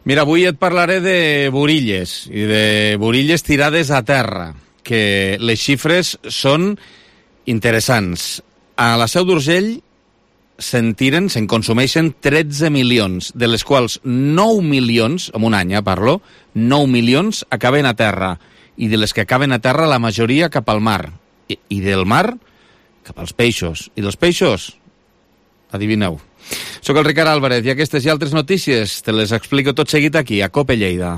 Mira, avui et parlaré de burilles, i de burilles tirades a terra, que les xifres són interessants. A la Seu d'Urgell se'n consumeixen 13 milions, de les quals 9 milions, en un any parlo, 9 milions acaben a terra, i de les que acaben a terra la majoria cap al mar, i del mar cap als peixos. I dels peixos, adivineu. Soc el Ricard Álvarez i aquestes i altres notícies te les explico tot seguit aquí, a COPE Lleida.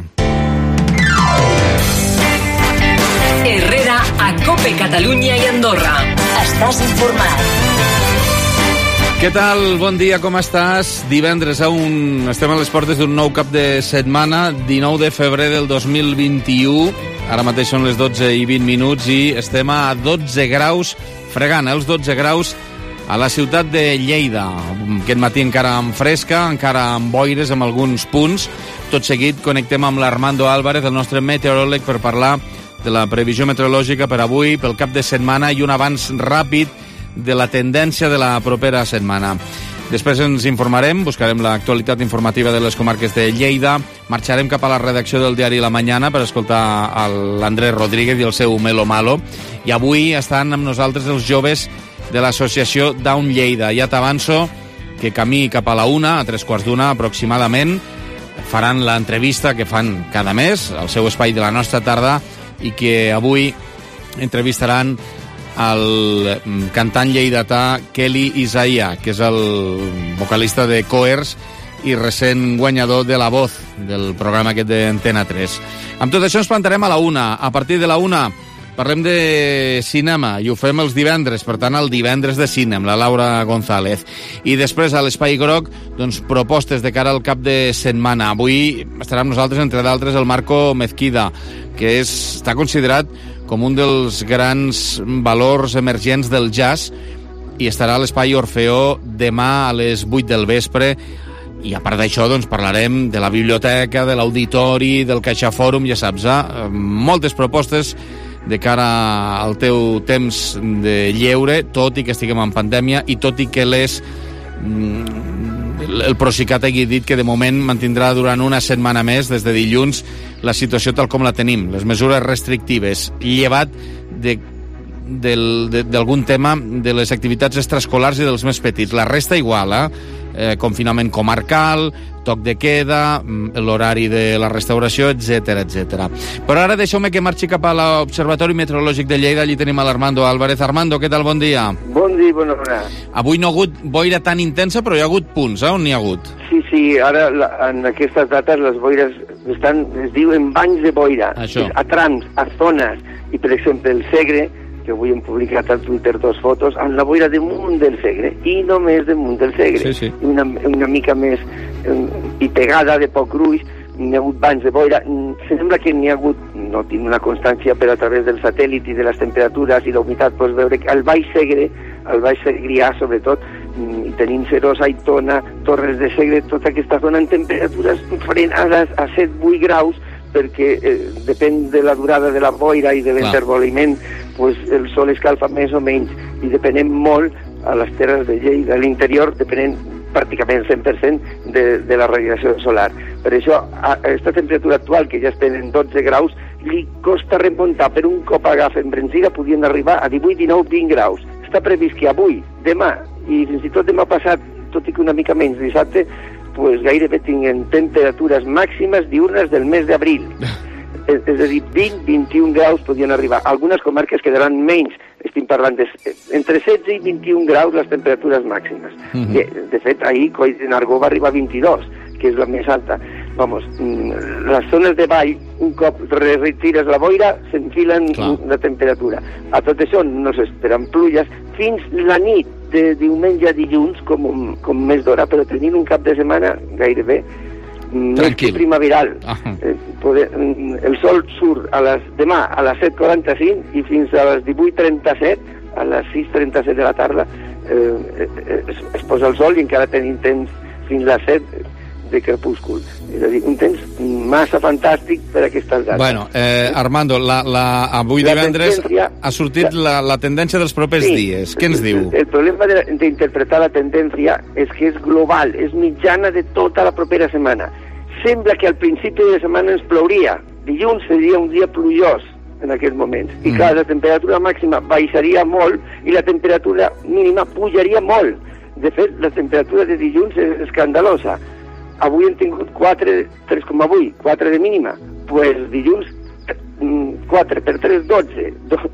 Herrera, a COPE Catalunya i Andorra. Estàs informat. Què tal? Bon dia, com estàs? Divendres estem a les portes d'un nou cap de setmana, 19 de febrer del 2021. Ara mateix són les 12 i 20 minuts i estem a 12 graus, fregant els 12 graus a la ciutat de Lleida. Aquest matí encara amb fresca, encara amb boires en alguns punts. Tot seguit connectem amb l'Armando Álvarez, el nostre meteoròleg, per parlar de la previsió meteorològica per avui, pel cap de setmana i un avanç ràpid de la tendència de la propera setmana. Després ens informarem, buscarem l'actualitat informativa de les comarques de Lleida, marxarem cap a la redacció del diari La Mañana per escoltar l'Andrés Rodríguez i el seu Melo Malo, i avui estan amb nosaltres els joves de l'associació Down Lleida. Ja t'avanço que camí cap a la 1, a 3:15 aproximadament, faran l'entrevista que fan cada mes, al seu espai de la nostra tarda, i que avui entrevistaran el cantant lleidatà Kelly Isaia, que és el vocalista de Coers i recent guanyador de La Voz, del programa aquest d'Antena 3. Amb tot això ens plantarem a la 1. A partir de la 1 parlem de cinema, i ho fem els divendres, per tant, el divendres de cine, amb la Laura González. I després, a l'Espai Groc, doncs, propostes de cara al cap de setmana. Avui estarà amb nosaltres, entre d'altres, el Marco Mezquida, que està considerat com un dels grans valors emergents del jazz, i estarà a l'Espai Orfeó demà a les 8 del vespre. I a part d'això, doncs, parlarem de la biblioteca, de l'auditori, del CaixaFòrum, ja saps, moltes propostes de cara al teu temps de lleure, tot i que estiguem en pandèmia i tot i que el Procicat hagi dit que de moment mantindrà durant una setmana més, des de dilluns, la situació tal com la tenim, les mesures restrictives, llevat d'algun tema de les activitats extraescolars i dels més petits. La resta igual, confinament comarcal, toc de queda, l'horari de la restauració, etc etc. Però ara deixeu-me que marxi cap a l'Observatori Meteorològic de Lleida. Allí tenim a l'Armando Álvarez. Armando, què tal? Bon dia. Bon dia, bona hora. Avui no ha hagut boira tan intensa, però hi ha hagut punts, on n'hi ha hagut? Sí, ara en aquestes dates les boires es diuen banys de boira. Això. A trams, a zones, i per exemple el Segre, que avui hem publicat al Twitter 2 fotos, amb la boira damunt del Segre, i només damunt del Segre. Sí. Una mica més i pegada de poc gruix, n'hi ha hagut banys de boira. Sembla que n'hi ha hagut, no tinc una constància, però a través del satèl·lit i de les temperatures i la humitat pots veure que al Baix Segre, al Baix Segrià sobretot, i tenim Serós, Aitona, Torres de Segre, tota aquesta zona en temperatures frenades a 7-8 graus, perquè depèn de la durada de la boira i de l'intervoliment, pues el sol escalfa més o menys, i depenem molt a les terres de Lleida, a l'interior depenem pràcticament 100% de la radiació solar. Per això, a aquesta temperatura actual, que ja estem en 12 graus, li costa remuntar. Per un cop agafen brenzida podien arribar a 18, 19, 20 graus. Està previst que avui, demà, i fins i tot demà passat, tot i que una mica menys dissabte, pues gairebé tinguen temperatures màximes diurnes del mes d'abril. És a dir, 20-21 graus podien arribar. Algunes comarques quedaran menys. Estic parlant entre 16 i 21 graus les temperatures màximes. De fet, ahir Coll de Nargó va arribar a 22, que és la més alta. Vamos, les zones de vall, un cop retires la boira, s'enfilen la temperatura. A tot això no s'esperen pluges fins la nit de diumenge a dilluns, com més d'hora, però tenint un cap de setmana gairebé més que primaveral. El sol surt demà a les 7:45 i fins a les 18:37, a les 6:37 de la tarda, es posa el sol i encara tenim temps fins a les 7 de crepúscul. És a dir, un temps massa fantàstic per aquestes dates. Bueno, Armando, avui divendres ha sortit la tendència dels propers dies. Què ens diu? El problema d'interpretar la tendència és que és global, és mitjana de tota la propera setmana. sembla que al principi de setmana ens plouria. Dilluns seria un dia plujós en aquests moments. I clar, la temperatura màxima baixaria molt i la temperatura mínima pujaria molt. De fet, la temperatura de dilluns és escandalosa. Avui hem tingut 3,8, 4 de mínima. Pues dilluns 4 per 3, 12.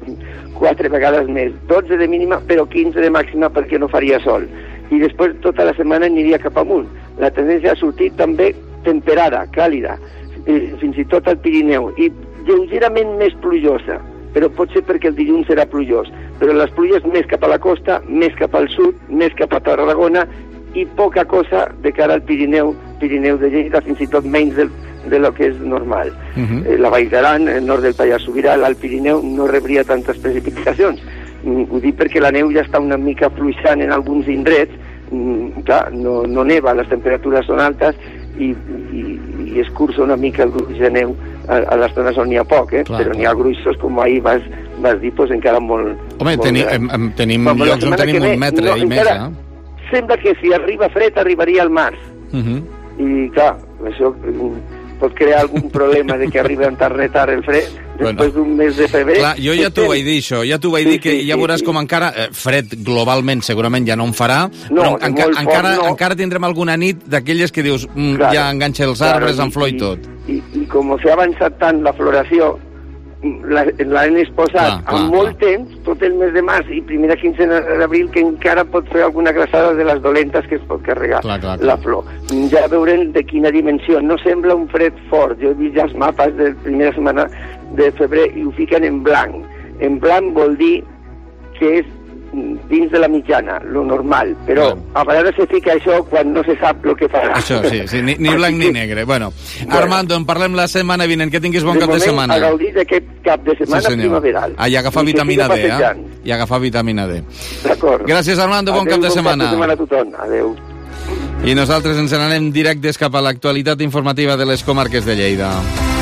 4 vegades més. 12 de mínima, però 15 de màxima perquè no faria sol. I després tota la setmana aniria cap amunt. La tendència ha sortit també temperada, càlida, fins i tot al Pirineu, i lleugerament més plujosa, però pot ser perquè el dilluns serà plujós. Però les pluges més cap a la costa, més cap al sud, més cap a Tarragona, i poca cosa de cara al Pirineu de Lleida, fins i tot menys de lo que és normal. La Vall d'Aran, el nord del Pallars Sobirà, l'Alt Pirineu no rebria tantes precipitacions. Ho dic perquè la neu ja està una mica fluixant en alguns indrets. Clar, no neva, les temperatures són altes i escurça una mica el gruix de neu a les zones on n'hi ha poc, però n'hi ha gruixos, com ahir vas dir, doncs encara molt... Home, tenim llocs on tenim un metre i més, Sembla que si arriba fred arribaria al març. I clar, això pot crear algun problema de que arribi amb tan retard el fred després d'un mes de febrer. Clar, jo ja t'ho vaig dir, això. Ja t'ho vaig dir, que ja veuràs com encara... Fred, globalment, segurament ja no en farà, però encara tindrem alguna nit d'aquelles que dius ja enganxa els arbres amb flor i tot. I com s'ha avançat tant la floració, l'han exposat amb molt temps, tot el mes de març i primera quincena d'abril, que encara pot fer alguna glaçada de les dolentes que es pot carregar la flor. Ja veurem de quina dimensió. No sembla un fred fort. Jo he vist ja els mapes de la primera setmana de febrer i ho fiquen en blanc. En blanc vol dir que és dins de la mitjana, lo normal, però a vegades se fica això quan no se sap el que farà. Això, sí, ni blanc ni negre. Bueno, Armando, en parlem la setmana vinent, que tinguis bon cap de setmana. A gaudir d'aquest cap de setmana primaveral. I agafar vitamina D, I agafar vitamina D. D'acord. Gràcies, Armando, bon cap de setmana. Bon cap de setmana a tothom. Adéu. I nosaltres ens n'anem directes cap a l'actualitat informativa de les comarques de Lleida.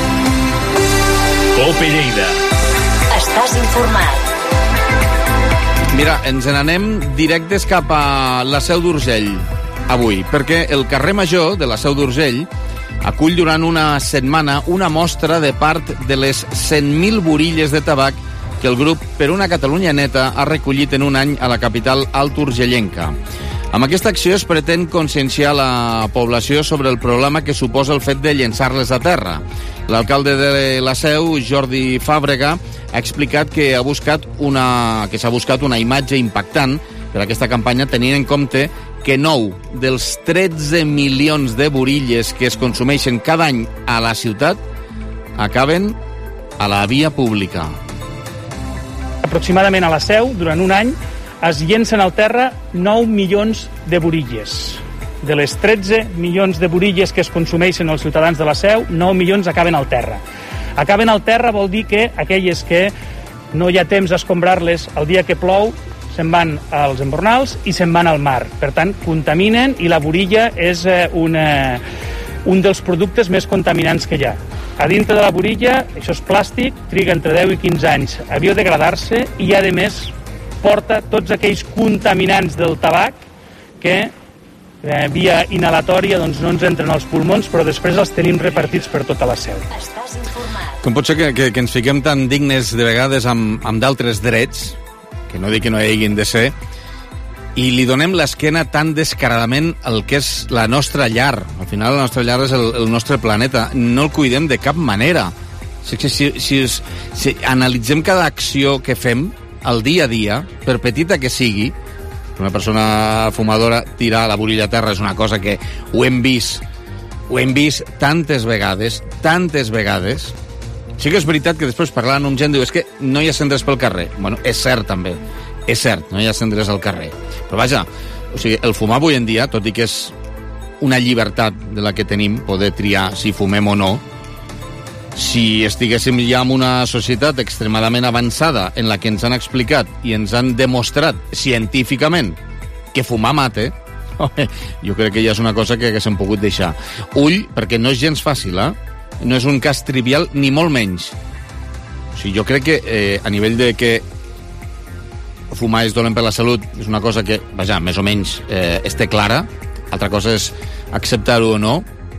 COPE Lleida. Estàs informat. Mira, ens n'anem directes cap a la Seu d'Urgell avui, perquè el carrer Major de la Seu d'Urgell acull durant una setmana una mostra de part de les 100.000 borilles de tabac que el grup Per una Catalunya Neta ha recollit en un any a la capital alturgellenca. Amb aquesta acció es pretén conscienciar la població sobre el problema que suposa el fet de llençar-les a terra. L'alcalde de la Seu, Jordi Fàbrega, ha explicat que s'ha buscat una imatge impactant per a aquesta campanya, tenint en compte que 9 dels 13 milions de borilles que es consumeixen cada any a la ciutat acaben a la via pública. Aproximadament a la Seu, durant un any, es llencen al terra 9 milions de borilles. De les 13 milions de borilles que es consumeixen els ciutadans de la Seu, 9 milions acaben al terra. Acaben al terra vol dir que aquelles que no hi ha temps d'escombrar-les el dia que plou se'n van als embornals i se'n van al mar. Per tant, contaminen i la borilla és un dels productes més contaminants que hi ha. A dintre de la borilla, això és plàstic, triga entre 10 i 15 anys a biodegradar-se i, a més, porta tots aquells contaminants del tabac que via inhalatòria doncs no ens entren als pulmons, però després els tenim repartits per tota la Seu. Com pot ser que ens fiquem tan dignes de vegades amb d'altres drets, que no dic que no hi hagin de ser, i li donem l'esquena tan descaradament al que és la nostra llar? Al final la nostra llar és el nostre planeta. No el cuidem de cap manera. Si analitzem cada acció que fem al dia a dia, per petita que sigui, una persona fumadora tirar la borilla a terra és una cosa que ho hem vist tantes vegades. Sí que és veritat que després parlant amb gent diu és que no hi ha cendres pel carrer. Bueno, és cert també, és cert, no hi ha cendres al carrer. Però vaja, o sigui, el fumar avui en dia, tot i que és una llibertat de la que tenim, poder triar si fumem o no, si estiguéssim ja en una societat extremadament avançada en la que ens han explicat i ens han demostrat científicament que fumar mata, jo crec que ja és una cosa que haguéssim pogut deixar. Ull, perquè no és gens fàcil, no és un cas trivial ni molt menys. O sigui, jo crec que a nivell de que fumar és dolent per la salut és una cosa que, vaja, més o menys té clara. Altra cosa és acceptar-ho o no.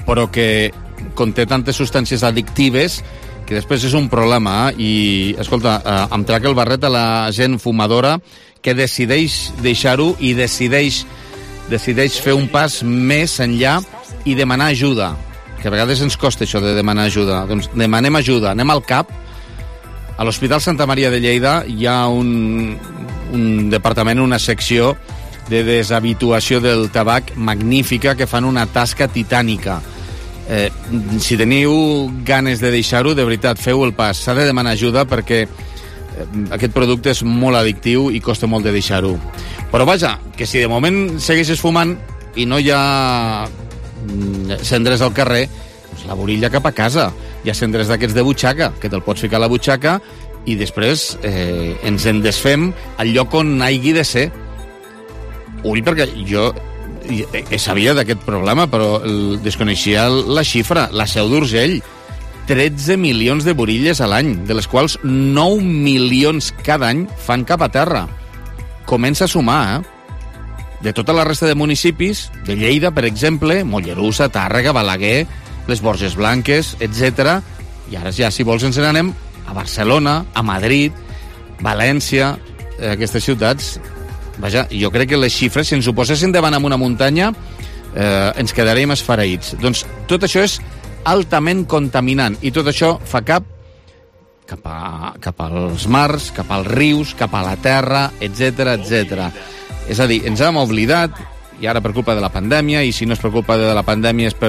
però que conté tantes substàncies addictives que després és un problema. I, escolta, em traca el barret a la gent fumadora que decideix deixar-ho i decideix fer un pas més enllà i demanar ajuda, que a vegades ens costa això de demanar ajuda. Doncs demanem ajuda, anem al CAP. A l'Hospital Santa Maria de Lleida hi ha un departament, una secció de deshabituació del tabac magnífica, que fan una tasca titànica. Si teniu ganes de deixar-ho, de veritat, feu el pas. S'ha de demanar ajuda perquè aquest producte és molt addictiu i costa molt de deixar-ho. Però vaja, que si de moment segueixes fumant i no hi ha cendres al carrer, doncs la borilla cap a casa. Hi ha cendres d'aquests de butxaca, que te'l pots ficar a la butxaca i després ens en desfem al lloc on hagi de ser. Ull, perquè jo sabia d'aquest problema, però desconeixia la xifra. La Seu d'Urgell, 13 milions de borilles a l'any, de les quals 9 milions cada any fan cap a terra. Comença a sumar, De tota la resta de municipis, de Lleida, per exemple, Mollerussa, Tàrrega, Balaguer, les Borges Blanques, etc. I ara ja, si vols, ens n'anem a Barcelona, a Madrid, València, aquestes ciutats. Vaja, jo crec que les xifres, si ens ho posessin davant amb una muntanya, ens quedaríem esfereïts. Doncs tot això és altament contaminant i tot això fa cap als mars, cap als rius, cap a la terra, etc etc. És a dir, ens hem oblidat, i ara per culpa de la pandèmia, i si no és per culpa de la pandèmia és per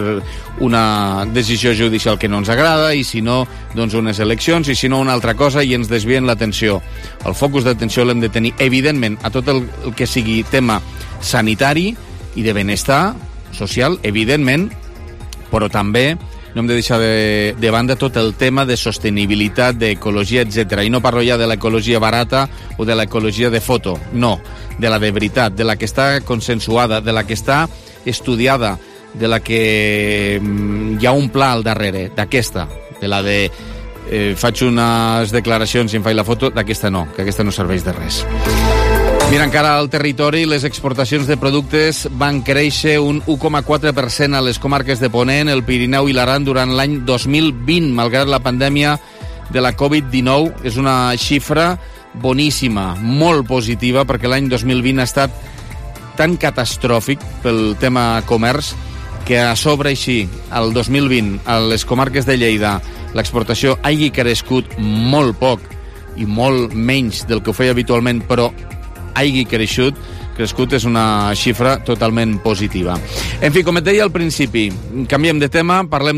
una decisió judicial que no ens agrada, i si no, doncs unes eleccions, i si no una altra cosa, i ens desvien l'atenció. El focus d'atenció l'hem de tenir, evidentment, a tot el que sigui tema sanitari i de benestar social, evidentment, però també no hem de deixar de banda tot el tema de sostenibilitat, d'ecologia, etc. I no parlo ja de l'ecologia barata o de l'ecologia de foto, no, de la de veritat, de la que està consensuada, de la que està estudiada, de la que hi ha un pla al darrere, d'aquesta, de la de faig unes declaracions i em faig la foto, d'aquesta no, que aquesta no serveix de res. Mira, encara al territori, les exportacions de productes van créixer un 1,4% a les comarques de Ponent, el Pirineu i l'Aran durant l'any 2020, malgrat la pandèmia de la Covid-19. És una xifra boníssima, molt positiva, perquè l'any 2020 ha estat tan catastròfic pel tema comerç que a sobre així, el 2020, a les comarques de Lleida, l'exportació hagi crescut molt poc i molt menys del que ho feia habitualment, però hagi crescut és una xifra totalment positiva. En fi, com et deia al principi, canviem de tema, parlem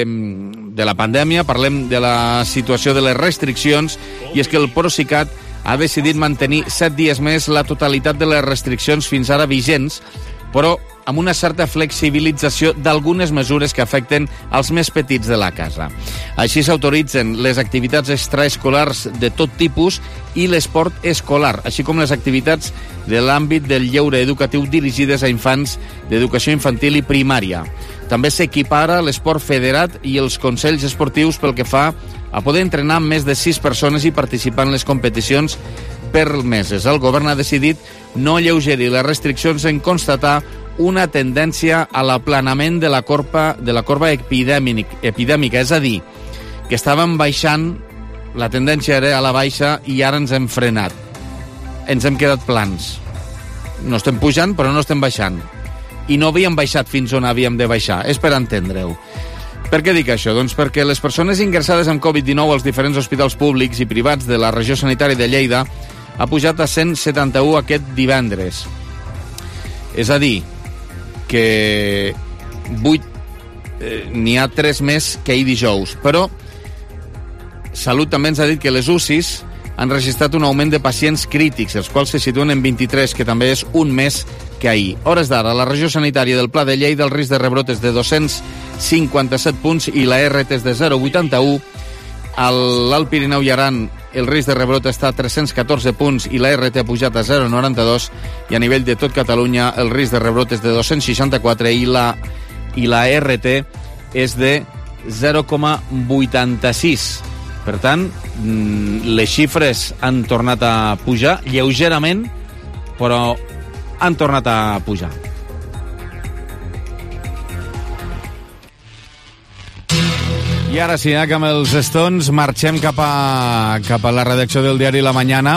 de la pandèmia, parlem de la situació de les restriccions, i és que el Procicat ha decidit mantenir 7 dies més la totalitat de les restriccions fins ara vigents, però amb una certa flexibilització d'algunes mesures que afecten els més petits de la casa. Així s'autoritzen les activitats extraescolars de tot tipus i l'esport escolar, així com les activitats de l'àmbit del lleure educatiu dirigides a infants d'educació infantil i primària. També s'equipara l'esport federat i els consells esportius pel que fa a poder entrenar amb més de 6 persones i participar en les competicions permeses. El govern ha decidit no alleugerir les restriccions en constatar una tendència a l'aplanament de la corba epidèmica, és a dir, que estàvem baixant, la tendència era a la baixa i ara ens hem frenat. Ens hem quedat plans. No estem pujant, però no estem baixant. I no havíem baixat fins on havíem de baixar. És per entendre-ho. Per què dic això? Doncs perquè les persones ingressades amb Covid-19 als diferents hospitals públics i privats de la regió sanitària de Lleida ha pujat a 171 aquest divendres. És a dir, que n'hi ha 3 més que ahir dijous. Però Salut també ens ha dit que les UCIs han registrat un augment de pacients crítics, els quals se situen en 23, que també és un més que ahir. Hores d'ara, la regió sanitària del Pla de Lleida, el risc de rebrot és de 257 punts i la RT és de 0,81. A l'Alt Pirineu i Aran el risc de rebrot està a 314 punts i la RT ha pujat a 0,92, i a nivell de tot Catalunya el risc de rebrot és de 264 i la RT és de 0,86. Per tant, les xifres han tornat a pujar lleugerament, però han tornat a pujar. I ara sí, que amb els Stones marxem cap a la redacció del diari La Mañana.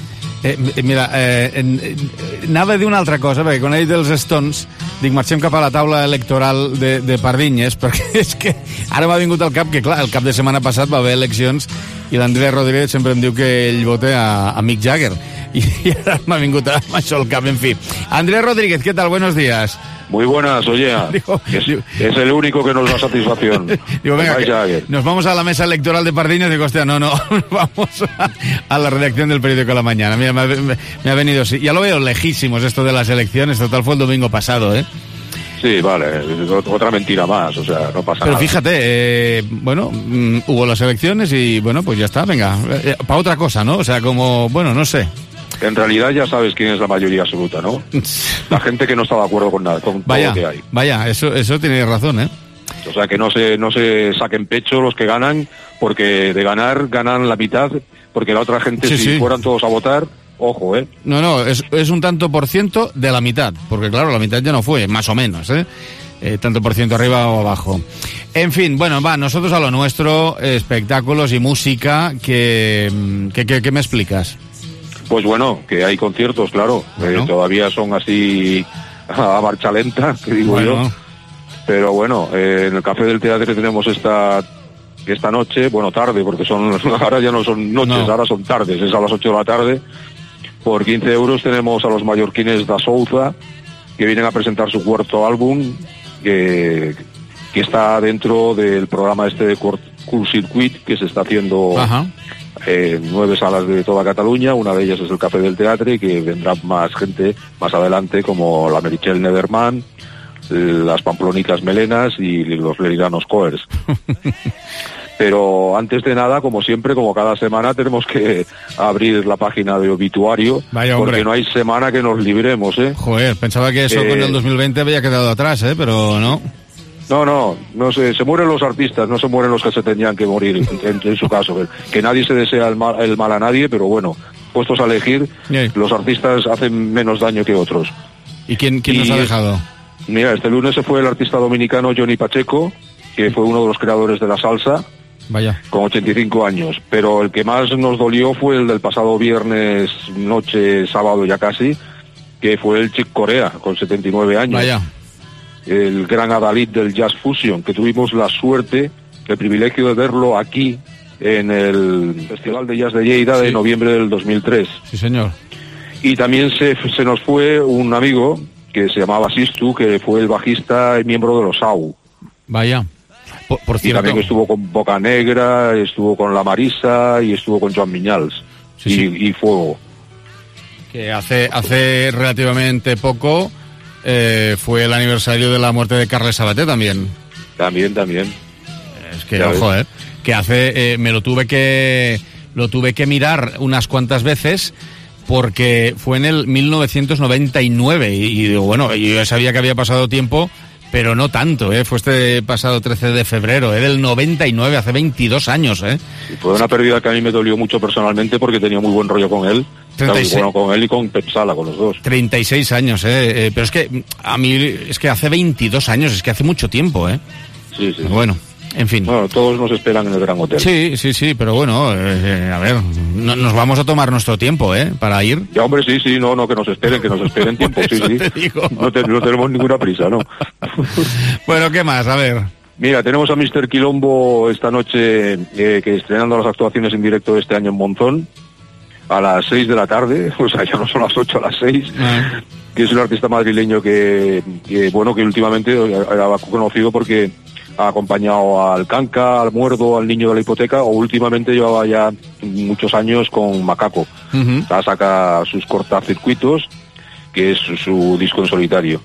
Anava a dir una altra cosa, perquè quan he dit els Stones, dic, marxem cap a la taula electoral de Pardinyes, perquè és que ara m'ha vingut al cap que, clar, el cap de setmana passat va haver eleccions i l'Andrés Rodríguez sempre em diu que ell vota a Mick Jagger. Y ahora me ha vingut amb això al cap, en fi. Andrés Rodríguez, ¿qué tal? Buenos días. Muy buenas, oye, es el único que nos da satisfacción. Digo, venga, nos vamos a la mesa electoral de Pardiñas. Digo, hostia, no, vamos a la redacción del periódico La Mañana. Mira, me ha venido, sí. Ya lo veo lejísimos esto de las elecciones, total fue el domingo pasado, ¿eh? Sí, vale, otra mentira más, o sea, no pasa nada. Pero fíjate, hubo las elecciones y, bueno, pues ya está, venga, para otra cosa, ¿no? O sea, como, bueno, no sé. En realidad ya sabes quién es la mayoría absoluta, ¿no? La gente que no está de acuerdo con nada, con todo lo que hay. Vaya, eso tiene razón, ¿eh? O sea, que no se saquen pecho los que ganan, porque de ganan la mitad, porque la otra gente, si fueran todos a votar, ojo, ¿eh? No, es un tanto por ciento de la mitad, porque claro, la mitad ya no fue, más o menos, ¿eh? Tanto por ciento arriba o abajo. En fin, bueno, nosotros a lo nuestro, espectáculos y música, ¿qué me explicas? Pues bueno, que hay conciertos, claro, todavía son así a marcha lenta, que digo yo. Pero bueno, en el Café del Teatre tenemos esta noche, bueno, tarde, porque ahora ya no son noches, ahora son tardes, es a las 8 de la tarde. Por 15 euros tenemos a los mallorquines Da Souza, que vienen a presentar su cuarto álbum, que está dentro del programa de Cool Circuit, que se está haciendo... en 9 salas de toda Cataluña. Una de ellas es el Café del Teatre, que vendrá más gente más adelante, como la Meritxell Nederman, las Pamplonicas Melenas y los Leridanos Coers. Pero antes de nada, como siempre, como cada semana, tenemos que abrir la página de obituario. Vaya, porque no hay semana que nos libremos, ¿eh? Joder, pensaba que eso con el 2020 había quedado atrás, pero no. No sé, se mueren los artistas, no se mueren los que se tenían que morir, en su caso. Que nadie se desea el mal a nadie, pero bueno, puestos a elegir, los artistas hacen menos daño que otros. ¿Y quién nos ha dejado? Mira, este lunes se fue el artista dominicano Johnny Pacheco, que fue uno de los creadores de la salsa. Vaya. Con 85 años. Pero el que más nos dolió fue el del pasado viernes, noche, sábado ya casi, que fue el Chick Corea, con 79 años. Vaya. El gran adalid del Jazz Fusion, que tuvimos la suerte, el privilegio de verlo aquí en el Festival de Jazz de Lleida de noviembre del 2003. Sí, señor. Y también se nos fue un amigo que se llamaba Sistu, que fue el bajista y miembro de los AU. Vaya. Por cierto. Y también estuvo con Boca Negra, estuvo con La Marisa y estuvo con Joan Viñals. Y Fuego. Que hace relativamente poco... fue el aniversario de la muerte de Carles Sabater también. También. Es que, ojo, que me lo tuve que mirar unas cuantas veces porque fue en el 1999 y digo, bueno, yo ya sabía que había pasado tiempo, pero no tanto, fue este pasado 13 de febrero, del 99, hace 22 años, Sí, fue una pérdida que a mí me dolió mucho personalmente porque tenía muy buen rollo con él. 36... Bueno, con él y con Pep Sala, con los dos. 36 años, pero es que a mí es que hace 22 años, es que hace mucho tiempo, Sí. Pero bueno, en fin. Bueno, todos nos esperan en el Gran Hotel. Sí, pero bueno, a ver, nos vamos a tomar nuestro tiempo, para ir. Ya, hombre, sí, no, que nos esperen tiempo, sí. No tenemos ninguna prisa, ¿no? Bueno, ¿qué más? A ver. Mira, tenemos a Mr. Quilombo esta noche, que estrenando las actuaciones en directo de este año en Monzón, a las 6 de la tarde, o sea, ya no son las 8, a las 6, que es un artista madrileño que últimamente era conocido porque ha acompañado al Canca, al Muerdo, al Niño de la Hipoteca, o últimamente llevaba ya muchos años con Macaco. Saca sus cortacircuitos, que es su disco en solitario.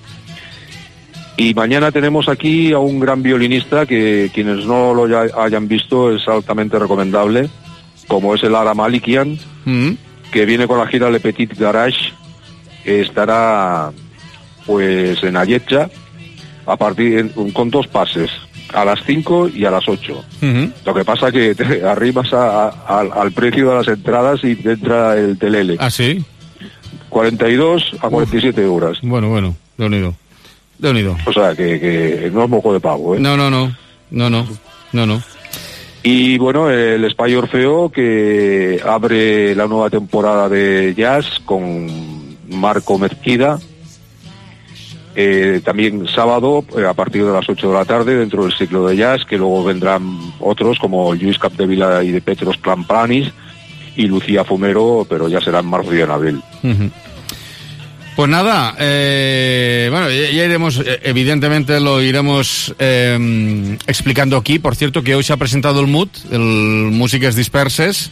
Y mañana tenemos aquí a un gran violinista que quienes no lo hayan visto es altamente recomendable, como es el Ara Malikian, que viene con la gira Le Petit Garage, que estará pues en Ayetxa con 2 pases, a las 5 y a las 8. Lo que pasa que te arribas al precio de las entradas y te entra el telele. ¿Ah, sí? 42 a 47 euros. Bueno, de unido. O sea, que no es moco de pavo, No. Y bueno, el Espai Orfeo, que abre la nueva temporada de jazz con Marco Mezquida, también sábado a partir de las 8 de la tarde dentro del ciclo de jazz, que luego vendrán otros como Lluís Capdevila y de Petros Plamplanis y Lucía Fumero, pero ya será en marzo y en abril. Pues nada, bueno, ya iremos, evidentemente lo iremos explicando aquí. Por cierto, que hoy se ha presentado el MUD, el Músiques Disperses.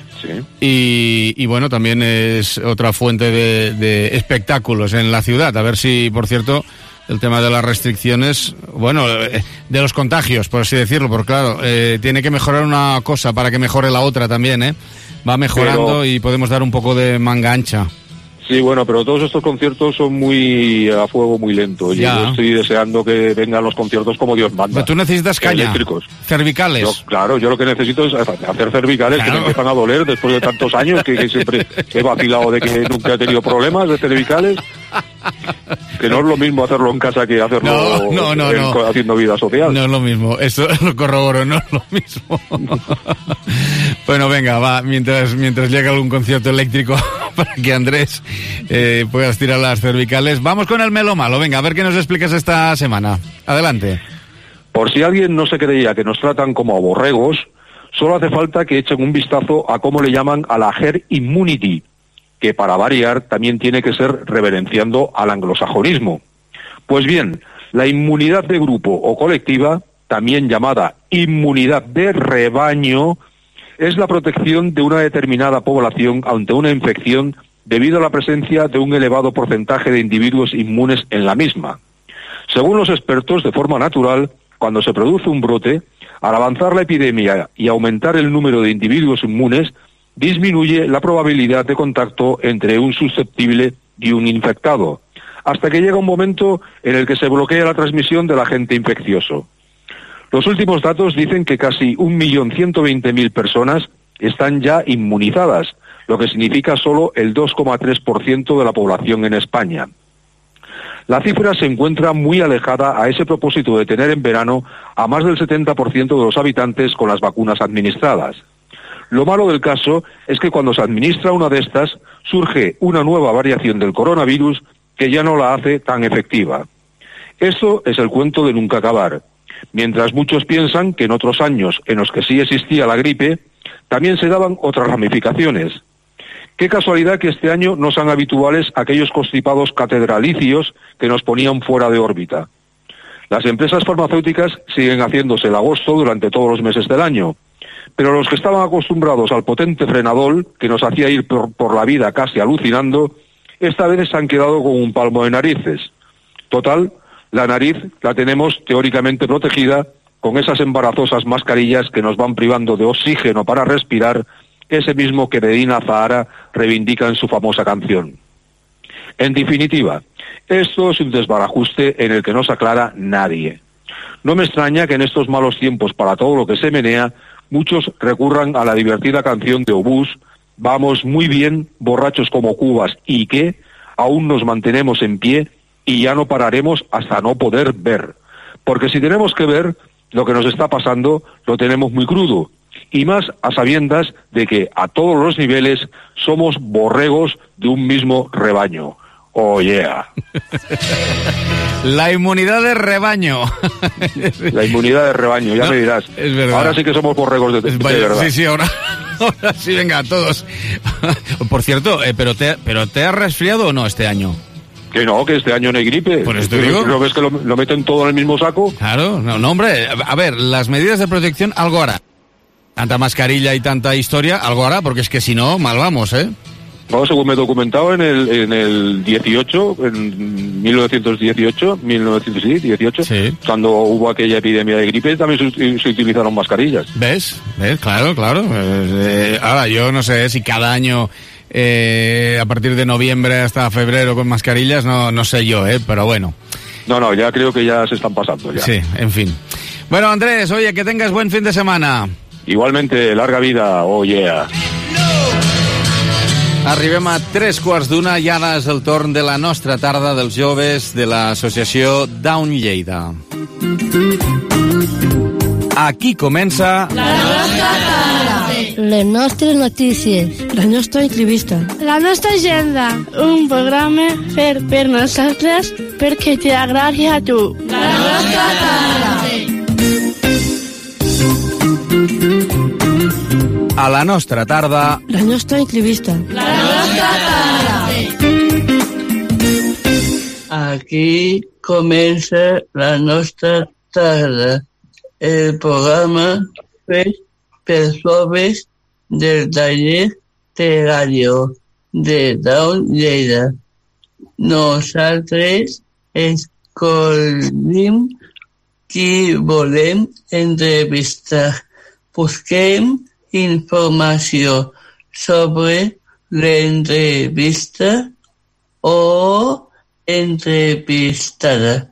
Sí. Y bueno, también es otra fuente de espectáculos en la ciudad. A ver si, por cierto, el tema de las restricciones, bueno, de los contagios, por así decirlo, porque claro, tiene que mejorar una cosa para que mejore la otra también, ¿eh? Va mejorando y podemos dar un poco de manga ancha. Sí, bueno, pero todos estos conciertos son muy a fuego, muy lento. Yo estoy deseando que vengan los conciertos como Dios manda. Pero tú necesitas caña, eléctricos, cervicales. Yo lo que necesito es hacer cervicales, claro, que me empiezan a doler después de tantos años, que siempre he vacilado de que nunca he tenido problemas de cervicales. Que no es lo mismo hacerlo en casa que hacerlo no. Haciendo vida social. No es lo mismo, eso lo corroboro, no es lo mismo. Bueno, venga, va, mientras llega algún concierto eléctrico para que Andrés puedas tirar las cervicales. Vamos con el Melo Malo, venga, a ver qué nos explicas esta semana. Adelante. Por si alguien no se creía que nos tratan como a borregos, solo hace falta que echen un vistazo a cómo le llaman a la herd immunity, que para variar también tiene que ser reverenciando al anglosajonismo. Pues bien, la inmunidad de grupo o colectiva, también llamada inmunidad de rebaño, es la protección de una determinada población ante una infección debido a la presencia de un elevado porcentaje de individuos inmunes en la misma. Según los expertos, de forma natural, cuando se produce un brote, al avanzar la epidemia y aumentar el número de individuos inmunes, disminuye la probabilidad de contacto entre un susceptible y un infectado, hasta que llega un momento en el que se bloquea la transmisión del agente infeccioso. Los últimos datos dicen que casi 1.120.000 personas están ya inmunizadas, lo que significa solo el 2,3% de la población en España. La cifra se encuentra muy alejada a ese propósito de tener en verano a más del 70% de los habitantes con las vacunas administradas. Lo malo del caso es que cuando se administra una de estas, surge una nueva variación del coronavirus que ya no la hace tan efectiva. Esto es el cuento de nunca acabar. Mientras muchos piensan que en otros años en los que sí existía la gripe, también se daban otras ramificaciones. Qué casualidad que este año no sean habituales aquellos constipados catedralicios que nos ponían fuera de órbita. Las empresas farmacéuticas siguen haciéndose el agosto durante todos los meses del año, pero los que estaban acostumbrados al potente frenadol, que nos hacía ir por la vida casi alucinando, esta vez se han quedado con un palmo de narices. Total, la nariz la tenemos teóricamente protegida con esas embarazosas mascarillas que nos van privando de oxígeno para respirar, ese mismo que Medina Zahara reivindica en su famosa canción. En definitiva, esto es un desbarajuste en el que no se aclara nadie. No me extraña que en estos malos tiempos para todo lo que se menea, muchos recurran a la divertida canción de Obús, vamos muy bien, borrachos como cubas, y que aún nos mantenemos en pie y ya no pararemos hasta no poder ver. Porque si tenemos que ver, lo que nos está pasando lo tenemos muy crudo, y más a sabiendas de que a todos los niveles somos borregos de un mismo rebaño. Oh yeah. La inmunidad de rebaño. La inmunidad de rebaño, ya me dirás. Es verdad. Ahora sí que somos borregos de verdad. Sí, ahora sí, venga, todos. Por cierto, ¿pero te has resfriado o no este año? Que no, que este año no hay gripe. Por eso te digo. ¿No ves que lo meten todo en el mismo saco? Claro, no, hombre, a ver, las medidas de protección algo hará. Tanta mascarilla y tanta historia, algo hará, porque es que si no, mal vamos, ¿eh? No, según me he documentado en el 18, en 1918, sí, cuando hubo aquella epidemia de gripe, también se utilizaron mascarillas. ¿Ves? Claro. Ahora, yo no sé si cada año, a partir de noviembre hasta febrero con mascarillas, no sé yo, pero bueno. No, ya creo que ya se están pasando ya. Sí, en fin. Bueno, Andrés, oye, que tengas buen fin de semana. Igualmente, larga vida, oh yeah. Arribem a 3:15 i ara és el torn de la nostra tarda dels joves de l'associació Down Lleida. Aquí comença... La nostra tarda. Les nostres notícies. La nostra entrevista. La nostra agenda. Un programa fet per nosaltres perquè t'agradi a tu. La nostra tarda. A la nostra tarda... La nostra entrevista. La nostra tarda. Aquí comença la nostra tarda, el programa fet per joves del taller de ràdio de Daun Lleida. Nosaltres escollim qui volem entrevistar. Busquem informació sobre l'entrevista o entrevistada.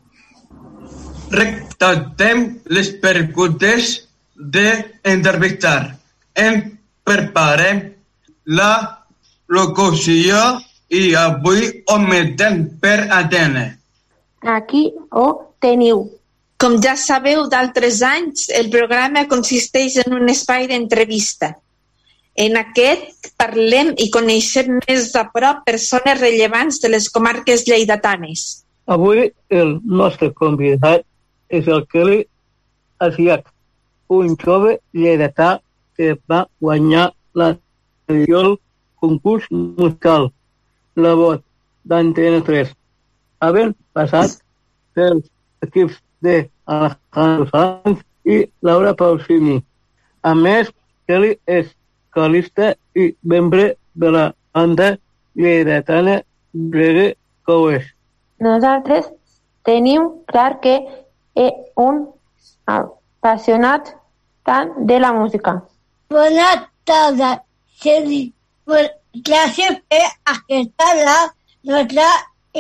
Recaptem les preguntes d'entrevistar. En preparem la locució i avui ometem per Atene. Aquí ho teniu. Com ja sabeu d'altres anys, el programa consisteix en un espai d'entrevista. En aquest parlem i coneixem més a prop persones rellevants de les comarques lleidatanes. Avui el nostre convidat és el Kelly Asiac, un jove lleidatà que va guanyar l'anterior concurs musical, La Vot d'Antena 3, havent passat pels equips de Alejandro Sanz i Laura Pausini. A més, Kelly és vocalista i membre de la banda lleidatana Reggae Coes. Nosaltres tenim clar que és un apassionat tant de la música. Bona tarda, Kelly. Gràcies per acceptar la nostra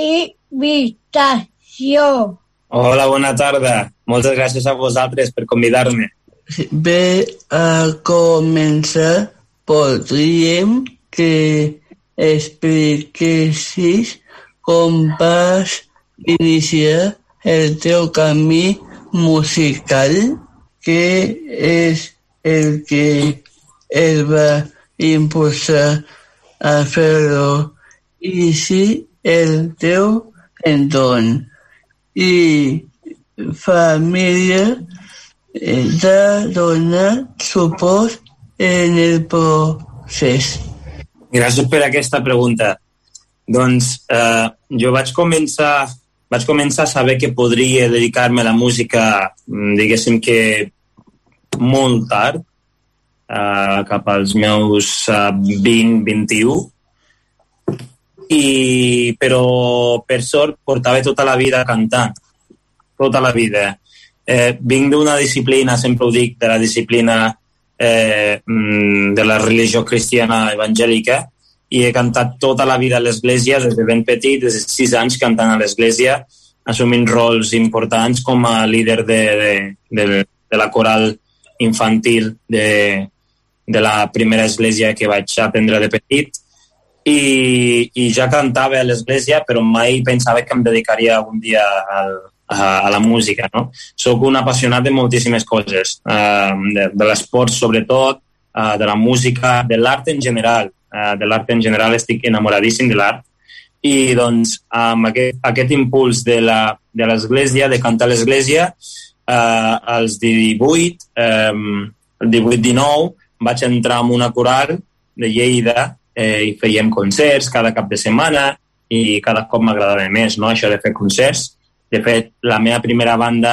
invitació. Hola, bona tarda. Moltes gràcies a vosaltres per convidar-me. Bé, a començar, podríem que expliquessis com vas iniciar el teu camí musical, què és el que el va impulsar a fer-ho i si el teu entorn i família t'ha donat suport en el procés. Gràcies per aquesta pregunta. Doncs jo vaig començar a saber que podria dedicar-me a la música, diguéssim que molt tard, cap als meus 20-21, però per sort portava tota la vida cantant, tota la vida. Vinc d'una disciplina, sempre ho dic, de la disciplina de la religió cristiana evangèlica, i he cantat tota la vida a l'església, des de ben petit, des de 6 anys cantant a l'església, assumint rols importants com a líder de la coral infantil de la primera església que vaig aprendre de petit, i ja cantava a l'església, però mai pensava que em dedicaria algun dia a la música, no? Soc un apassionat de moltíssimes coses, de l'esport sobretot, de la música, de l'art en general. De l'art en general estic enamoradíssim de l'art, i doncs amb aquest impuls de l'església, de cantar a l'església, als 18-19 vaig entrar en una coral de Lleida i fèiem concerts cada cap de setmana, i cada cop m'agradava més, no?, això de fer concerts. De fet, la meva primera banda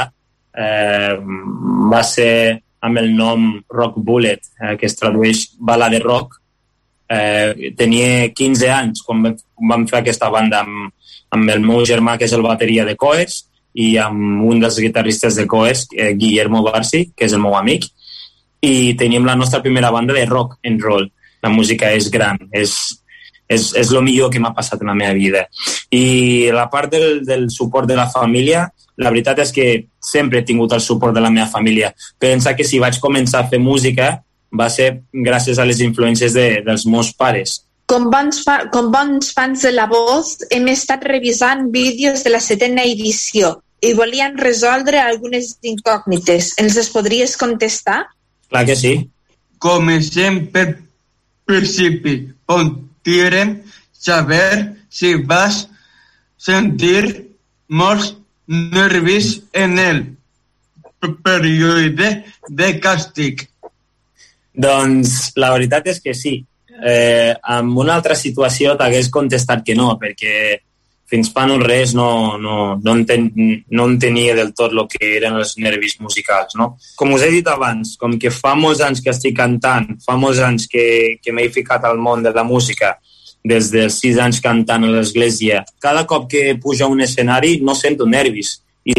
va ser amb el nom Rock Bullet, que es tradueix bala de rock. Tenia 15 anys quan vam fer aquesta banda amb el meu germà, que és el bateria de Coes, i amb un dels guitarristes de Coes, Guillermo Barsi, que és el meu amic, i teníem la nostra primera banda de rock and roll. La música és gran, és el millor que m'ha passat en la meva vida. I la part del suport de la família, la veritat és que sempre he tingut el suport de la meva família. Pensa que si vaig començar a fer música va ser gràcies a les influències dels meus pares. Com bons fans de La Voz, hem estat revisant vídeos de la 7ª edició i volien resoldre algunes incògnites. Ens les podries contestar? Clar que sí. Comencem per principi. Podríem saber si vas sentir molts nervis en el període de càstig. Doncs la veritat és que sí. En una altra situació t'hagués contestat que no, perquè fins fa no res no entenia del tot el que eren els nervis musicals, no? Com us he dit abans, com que fa molts anys que estic cantant, fa molts anys que m'he ficat al món de la música, des dels 6 anys cantant a l'església, cada cop que pujo a un escenari no sento nervis. I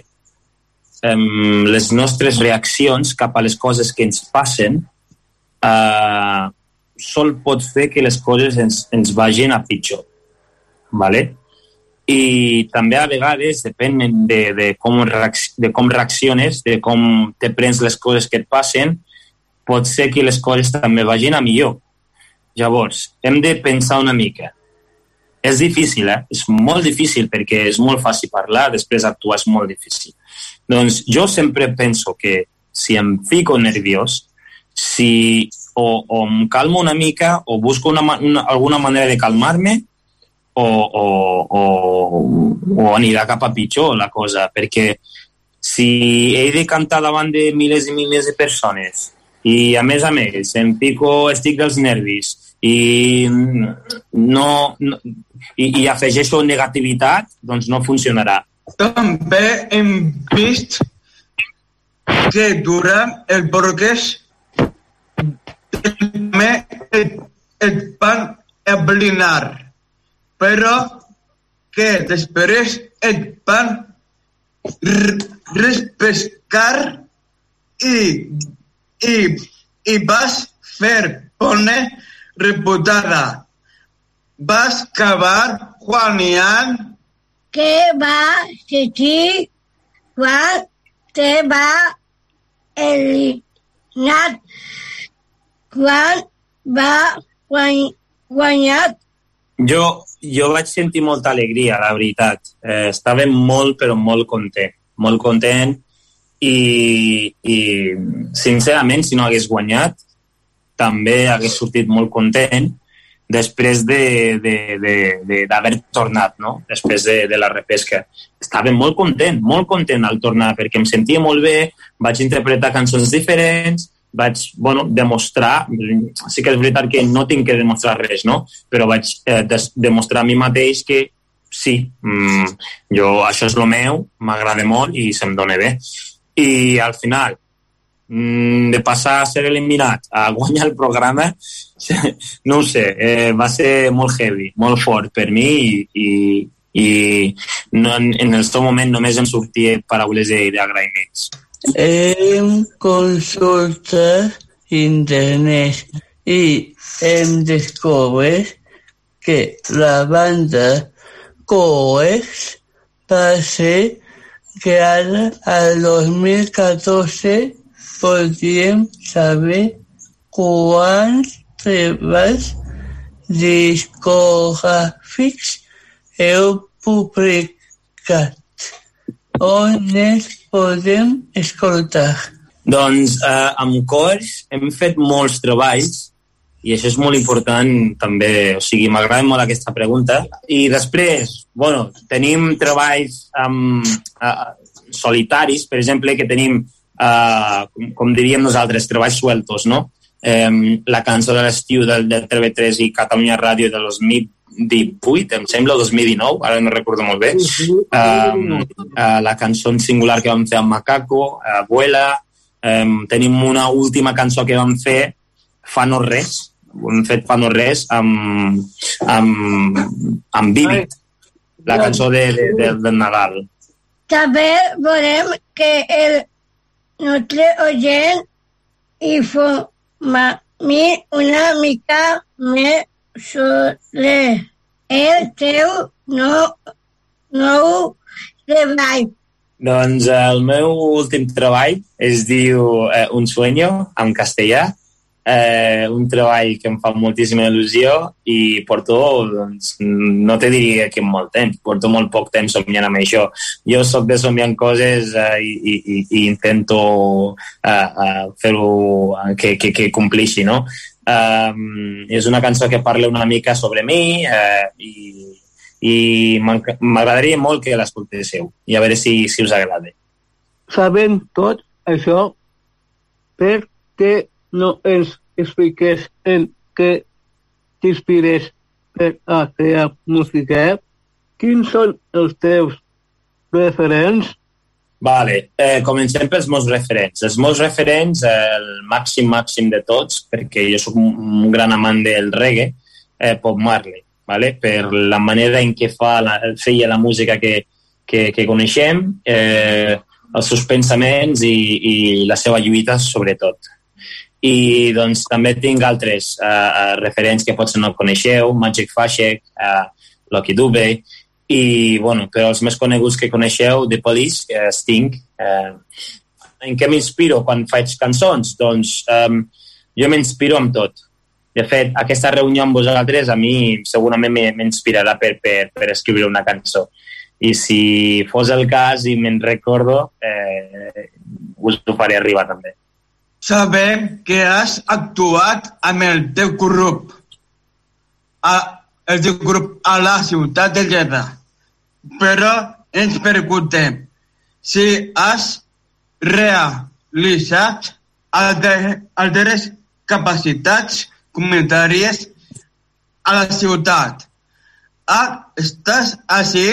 les nostres reaccions cap a les coses que ens passen sol pot fer que les coses ens vagin a pitjor. Vale? I també a vegades depèn de com reacciones, de com te prens les coses que et passen, pot ser que les coses també vagin a millor. Llavors, hem de pensar una mica. És difícil, És molt difícil perquè és molt fàcil parlar, després actuar és molt difícil. Doncs jo sempre penso que si em fico nerviós, o em calmo una mica o busco alguna manera de calmar-me o anirà cap a pitjor la cosa, perquè si he de cantar davant de milers i milers de persones i a més estic dels nervis i afegeixo negativitat, doncs no funcionarà. També hem vist que durant el procés també et van oblinar, però que després et van respectar i vas fer bona reputada. Vas acabar guanyant. Que va sentir quan te va eliminar, quan va guanyar. Jo vaig sentir molta alegria, la veritat. Estava molt, però molt content i sincerament, si no hagués guanyat, també hagués sortit molt content després d'haver tornat, no? Després de la repesca. Estava molt content al tornar, perquè em sentia molt bé, vaig interpretar cançons diferents, vaig demostrar, sí que és veritat que no tinc que demostrar res, no? Però vaig demostrar a mi mateix que sí, això és el meu, m'agrada molt i se'm dona bé. I al final, de passar a ser eliminat a guanyar el programa, no ho sé, va ser molt heavy, molt fort per mi i en el seu moment només em sortia paraules d'agraïments. Hem consultat internet i hem descobert que la banda Coex va ser creada al 2014. Podríem saber quants treballs discogràfics heu publicat. On els podem escoltar? Doncs amb Coex hem fet molts treballs i això és molt important també, o sigui, m'agrada molt aquesta pregunta. I després, tenim treballs solitaris, per exemple, que tenim com diríem nosaltres, treballs sueltos, no? La cançó de l'estiu del TV3 i Catalunya Ràdio de 2018, em sembla, 2019, ara no recordo molt bé. La cançó en singular que vam fer amb Macaco, Abuela. Tenim una última cançó que vam fer fa no res, hem fet fa no res amb Vívid, la cançó del Nadal. També volem que el nostre oient informi una mica més sobre el teu nou treball. Doncs el meu últim treball es diu Un sueño, en castellà. un treball que em fa moltíssima il·lusió i porto, doncs, no te diria que molt temps, porto molt poc temps somiant amb això. Jo soc de somiar coses i intento fer-ho que complixi, no? És una cançó que parla una mica sobre mi i m'agradaria molt que l'escoltéssiu i a veure si us agrada. Sabem tot això, per què no ens expliques en què t'inspires per a crear música? Quins són els teus referents? Vale, comencem pels meus referents. Els meus referents, el màxim de tots, perquè jo soc un gran amant del reggae, Bob Marley, vale? Per la manera en què feia la música que coneixem, els seus pensaments i la seva lluita, sobretot. I doncs també tinc altres referents que potser no coneixeu, Magic Fashek, Lucky Dube, i bueno, però els més coneguts que coneixeu, The Police, Sting. En què m'inspiro quan faig cançons? Doncs jo m'inspiro amb tot. De fet, aquesta reunió amb vosaltres a mi segurament m'inspirarà per escriure una cançó. I si fos el cas i me'n recordo, us ho faré arribar també. Sabem que has actuat amb el teu grup a la ciutat de Lleida, però ens preguntem si has realitzat altres capacitats comunitàries a la ciutat. Estàs així?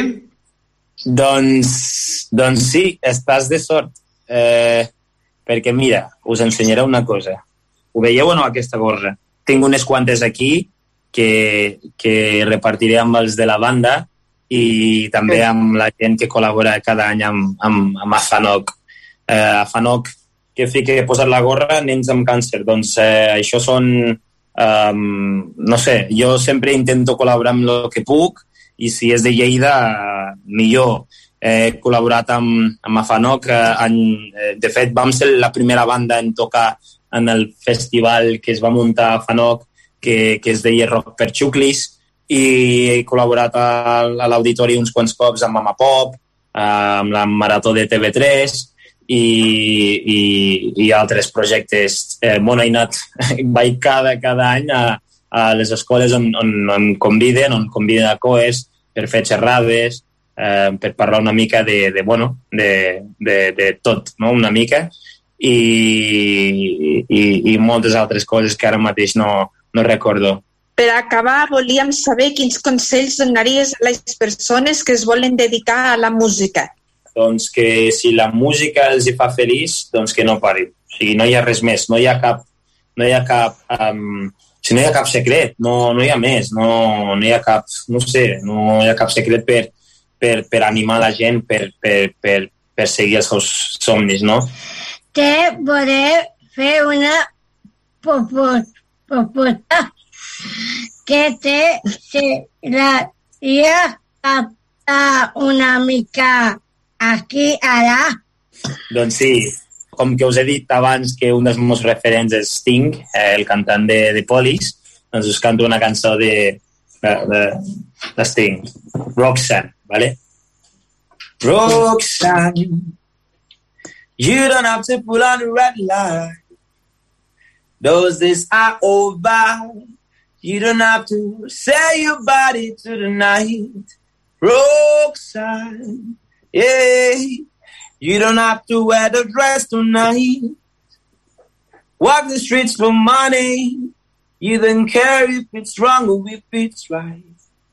Doncs sí, estàs de sort. Perquè mira, us ensenyaré una cosa. Ho veieu o no, aquesta gorra? Tinc unes quantes aquí que repartiré amb els de la banda i també amb la gent que col·labora cada any amb Afanoc. Afanoc, que fi que he posat la gorra, nens amb càncer. Doncs això són... no sé, jo sempre intento col·laborar amb el que puc i si és de Lleida, millor. He col·laborat amb Afanoc. De fet, vam ser la primera banda en tocar en el festival que es va muntar a Afanoc, que es deia Rock per Xuclis, i he col·laborat a l'auditori uns quants cops amb Mama Pop, amb la Marató de TV3 i altres projectes. He anat, vaig cada any a les escoles on conviden a COES per fer xerrades, per parlar una mica de tot, no? Una mica, i moltes altres coses que ara mateix no recordo. Per acabar, volíem saber quins consells donaries a les persones que es volen dedicar a la música. Doncs que si la música els hi fa feliç, doncs que no parin. O sigui, no hi ha res més, no hi ha cap secret, no hi ha més, no hi ha cap, no sé, no hi ha cap secret per animar la gent, per seguir els seus somnis, no? Te voler fer una propuesta que te seria captar una mica aquí ara. Doncs sí, com que us he dit abans que un dels meus referents és Sting, el cantant de Police, doncs us canto una cançó de Sting, Roxanne, ¿vale? Roxanne, you don't have to pull on the red light. Those days are over. You don't have to sell your body to the night. Roxanne, yeah. You don't have to wear the dress tonight. Walk the streets for money. You don't care if it's wrong or if it's right.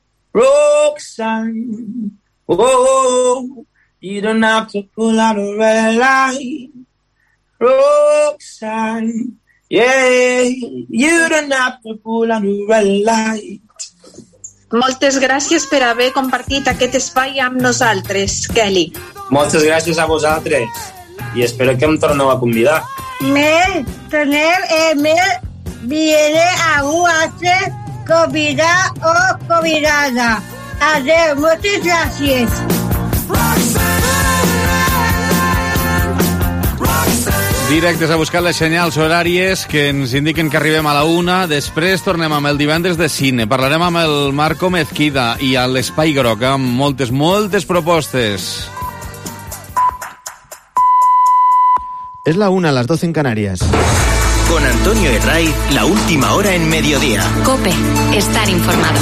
Roxanne, oh, you don't have to pull out a red light. Roxanne, yeah, you don't have to pull out a red light. Moltes gràcies per haver compartit aquest espai amb nosaltres, Kelly. Moltes gràcies a vosaltres i espero que em torneu a convidar. Viene a un altre convidat o convidada. Adeu, moltes gràcies. Directes a buscar les senyals horàries que ens indiquen que arribem a la 1. Després tornem amb el divendres de cine. Parlarem amb el Marco Mezquida i a l'Espai Groc amb moltes propostes. Es la 1, las 12 en Canarias. Con Antonio Herray, la última hora en mediodía. COPE, estar informado.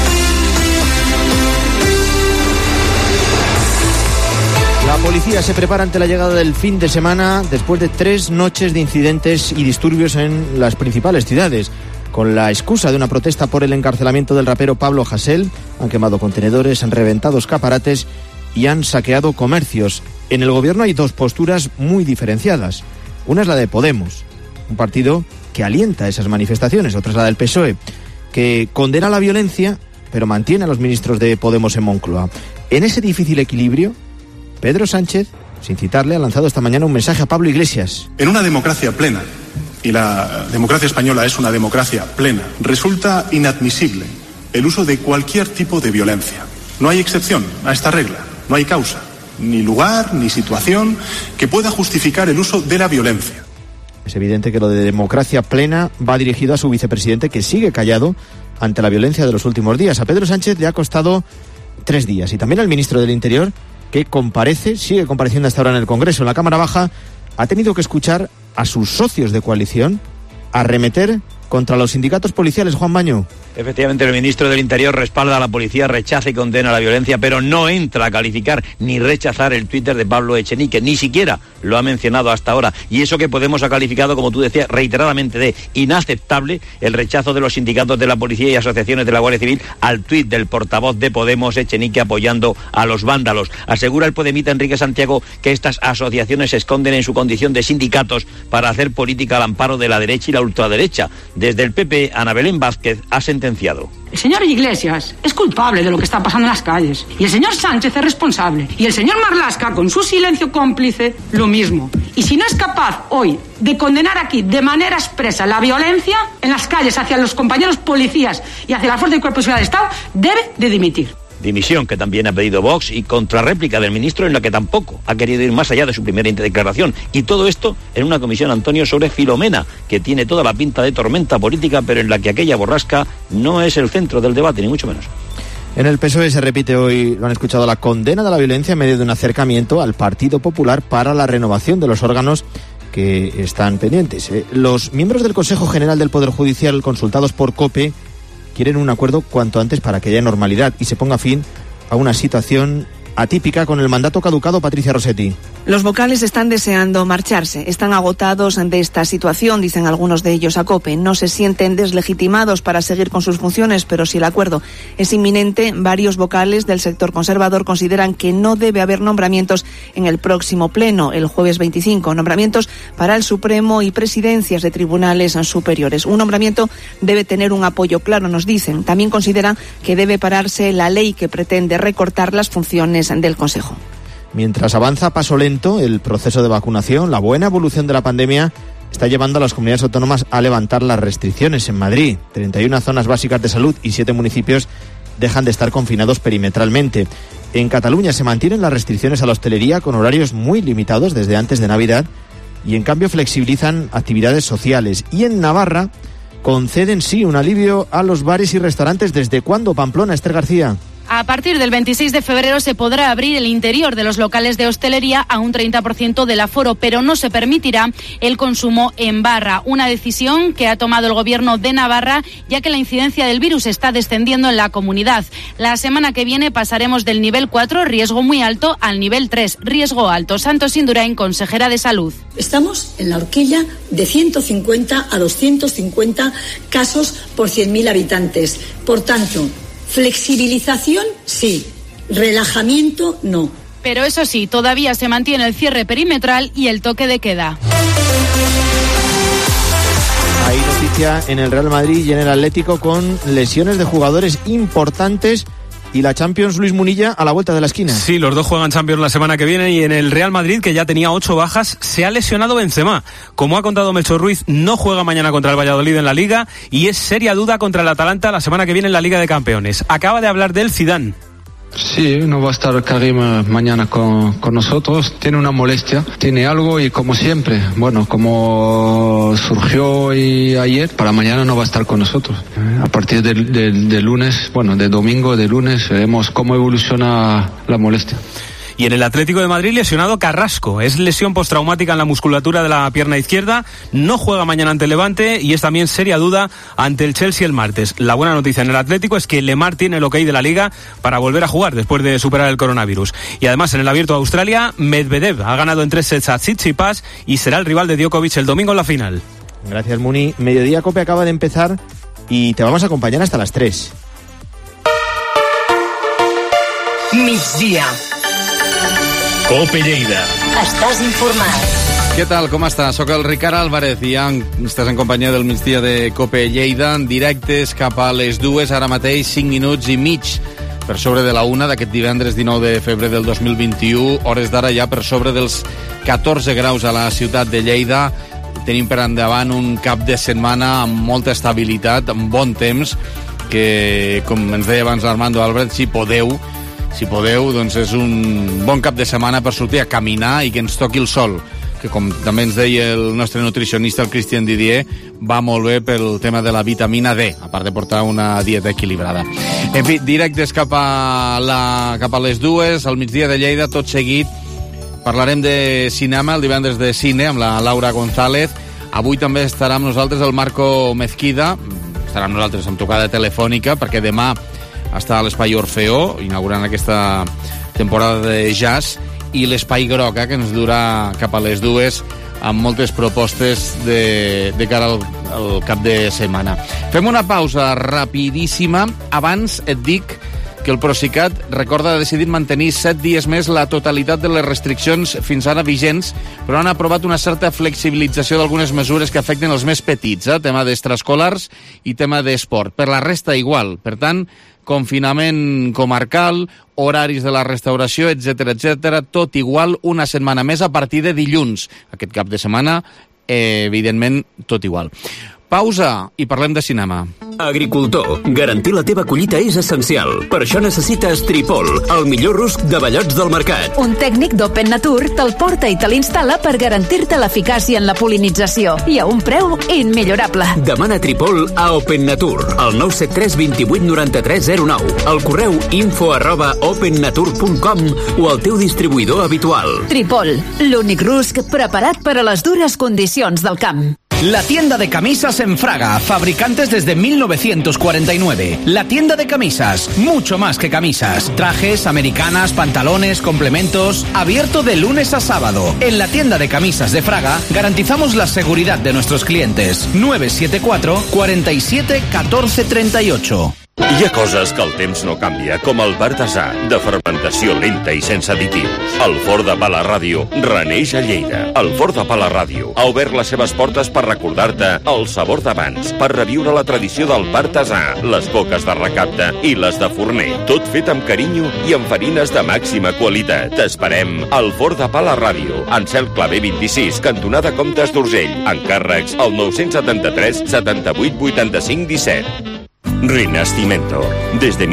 La policía se prepara ante la llegada del fin de semana después de 3 noches de incidentes y disturbios en las principales ciudades. Con la excusa de una protesta por el encarcelamiento del rapero Pablo Hasél, han quemado contenedores, han reventado escaparates y han saqueado comercios. En el gobierno hay 2 posturas muy diferenciadas. Una es la de Podemos, un partido que alienta esas manifestaciones. Otra es la del PSOE, que condena la violencia, pero mantiene a los ministros de Podemos en Moncloa. En ese difícil equilibrio, Pedro Sánchez, sin citarle, ha lanzado esta mañana un mensaje a Pablo Iglesias. En una democracia plena, y la democracia española es una democracia plena, resulta inadmisible el uso de cualquier tipo de violencia. No hay excepción a esta regla, no hay causa, ni lugar, ni situación que pueda justificar el uso de la violencia. Es evidente que lo de democracia plena va dirigido a su vicepresidente, que sigue callado ante la violencia de los últimos días. A Pedro Sánchez le ha costado 3 días, y también al ministro del Interior, que sigue compareciendo hasta ahora en el Congreso. En la Cámara Baja ha tenido que escuchar a sus socios de coalición arremeter contra los sindicatos policiales. Juan Baño. Efectivamente, el ministro del Interior respalda a la policía, rechaza y condena la violencia, pero no entra a calificar ni rechazar el Twitter de Pablo Echenique, ni siquiera lo ha mencionado hasta ahora. Y eso que Podemos ha calificado, como tú decías, reiteradamente de inaceptable, el rechazo de los sindicatos de la policía y asociaciones de la Guardia Civil al tuit del portavoz de Podemos, Echenique, apoyando a los vándalos. Asegura el podemita Enrique Santiago que estas asociaciones se esconden en su condición de sindicatos para hacer política al amparo de la derecha y la ultraderecha. Desde el PP, Ana Belén Vázquez ha sentenciado. El señor Iglesias es culpable de lo que está pasando en las calles, y el señor Sánchez es responsable, y el señor Marlaska, con su silencio cómplice, lo mismo. Y si no es capaz hoy de condenar aquí de manera expresa la violencia en las calles hacia los compañeros policías y hacia la fuerza y cuerpo de seguridad del Estado, debe de dimitir. Dimisión que también ha pedido Vox, y contrarréplica del ministro en la que tampoco ha querido ir más allá de su primera declaración. Y todo esto en una comisión, Antonio, sobre Filomena, que tiene toda la pinta de tormenta política, pero en la que aquella borrasca no es el centro del debate, ni mucho menos. En el PSOE se repite hoy, lo han escuchado, la condena de la violencia en medio de un acercamiento al Partido Popular para la renovación de los órganos que están pendientes. Los miembros del Consejo General del Poder Judicial, consultados por COPE, quieren un acuerdo cuanto antes para que haya normalidad y se ponga fin a una situación atípica con el mandato caducado. Patricia Rossetti. Los vocales están deseando marcharse, están agotados de esta situación, dicen algunos de ellos a COPE. No se sienten deslegitimados para seguir con sus funciones, pero si el acuerdo es inminente, varios vocales del sector conservador consideran que no debe haber nombramientos en el próximo pleno, el jueves 25, nombramientos para el Supremo y presidencias de tribunales superiores. Un nombramiento debe tener un apoyo claro, nos dicen. También consideran que debe pararse la ley que pretende recortar las funciones del Consejo. Mientras avanza a paso lento el proceso de vacunación, la buena evolución de la pandemia está llevando a las comunidades autónomas a levantar las restricciones. En Madrid, 31 zonas básicas de salud y 7 municipios dejan de estar confinados perimetralmente. En Cataluña se mantienen las restricciones a la hostelería con horarios muy limitados desde antes de Navidad, y en cambio flexibilizan actividades sociales. Y en Navarra conceden sí un alivio a los bares y restaurantes. ¿Desde cuándo, Pamplona? Esther García. A partir del 26 de febrero se podrá abrir el interior de los locales de hostelería a un 30% del aforo, pero no se permitirá el consumo en barra. Una decisión que ha tomado el Gobierno de Navarra, ya que la incidencia del virus está descendiendo en la comunidad. La semana que viene pasaremos del nivel 4, riesgo muy alto, al nivel 3, riesgo alto. Santos Indurain, consejera de Salud. Estamos en la horquilla de 150 a 250 casos por 100.000 habitantes. Por tanto, flexibilización, sí. Relajamiento, no. Pero eso sí, todavía se mantiene el cierre perimetral y el toque de queda. Hay noticia en el Real Madrid y en el Atlético con lesiones de jugadores importantes. Y la Champions, Luis Munilla, a la vuelta de la esquina. Sí, los dos juegan Champions la semana que viene, y en el Real Madrid, que ya tenía 8 bajas, se ha lesionado Benzema. Como ha contado Melchor Ruiz, no juega mañana contra el Valladolid en la Liga, y es seria duda contra el Atalanta la semana que viene en la Liga de Campeones. Acaba de hablar de él Zidane. Sí, no va a estar Karim mañana con nosotros. Tiene una molestia, tiene algo y como siempre, bueno, como surgió hoy, ayer, para mañana no va a estar con nosotros. A partir de lunes, bueno, de domingo, de lunes, veremos cómo evoluciona la molestia. Y en el Atlético de Madrid, lesionado Carrasco. Es lesión postraumática en la musculatura de la pierna izquierda. No juega mañana ante Levante y es también seria duda ante el Chelsea el martes. La buena noticia en el Atlético es que Lemar tiene el ok de la Liga para volver a jugar después de superar el coronavirus. Y además, en el Abierto de Australia, Medvedev ha ganado en 3 sets a Tsitsipas y será el rival de Djokovic el domingo en la final. Gracias, Muni. Mediodía Cope acaba de empezar y te vamos a acompañar hasta las 3. Migdia. Cope Lleida. Estàs informat. Què tal, com estàs? Soc el Ricard Álvarez i ja estàs en companyia del migdia de Cope Lleida, en directes cap a les 2, ara mateix 5 minuts i mig per sobre de la 1 d'aquest divendres 19 de febrer del 2021, hores d'ara ja per sobre dels 14 graus a la ciutat de Lleida. Tenim per endavant un cap de setmana amb molta estabilitat, amb bon temps, que, com ens deia abans l'Armando Albert, si podeu, doncs és un bon cap de setmana per sortir a caminar i que ens toqui el sol, que com també ens deia el nostre nutricionista, el Christian Didier, va molt bé pel tema de la vitamina D, a part de portar una dieta equilibrada. En fi, directes cap a les 2, al migdia de Lleida, tot seguit. Parlarem de cinema, el divendres de cine, amb la Laura González. Avui també estarà amb nosaltres el Marco Mezquida, estarà amb nosaltres amb trucada telefònica, perquè demà està a l'Espai Orfeó, inaugurant aquesta temporada de jazz, i l'Espai Groca, que ens durà cap a les 2 amb moltes propostes de cara al cap de setmana. Fem una pausa rapidíssima. Abans et dic que el Procicat ha decidit mantenir 7 dies més la totalitat de les restriccions fins ara vigents, però han aprovat una certa flexibilització d'algunes mesures que afecten els més petits, tema d'extraescolars i tema d'esport. Per la resta, igual. Per tant, confinament comarcal, horaris de la restauració, etc., tot igual, una setmana més a partir de dilluns. Aquest cap de setmana, evidentment, tot igual. Pausa i parlem de cinema. Agricultor, garantir la teva collita és essencial. Per això necessites Tripol, el millor rusc de bellots del mercat. Un tècnic d'Open Nature te'l porta i te l'instal·la per garantir-te l'eficàcia en la polinització i a un preu immillorable. Demana Tripol a Open Nature, al 973 28 93 09, al correu info@opennature.com o al teu distribuïdor habitual. Tripol, l'únic rusc preparat per a les dures condicions del camp. La tienda de camisas en Fraga, fabricantes desde 1949. La tienda de camisas, mucho más que camisas. Trajes, americanas, pantalones, complementos. Abierto de lunes a sábado. En la tienda de camisas de Fraga garantizamos la seguridad de nuestros clientes. 974 47 14 38. Hi ha coses que el temps no canvia, com el Bartasà, de fermentació lenta i sense additius. El Fort de Pala Ràdio reneix a Lleida. El Fort de Pala Ràdio ha obert les seves portes per recordar-te el sabor d'abans, per reviure la tradició del Bartasà, les coques de recapte i les de forner. Tot fet amb carinyo i amb farines de màxima qualitat. T'esperem al Fort de Pala Ràdio, en Cel Clavé 26, cantonada Comtes d'Urgell. Encàrrecs al 973 78 85 17. Rinascimento. Desde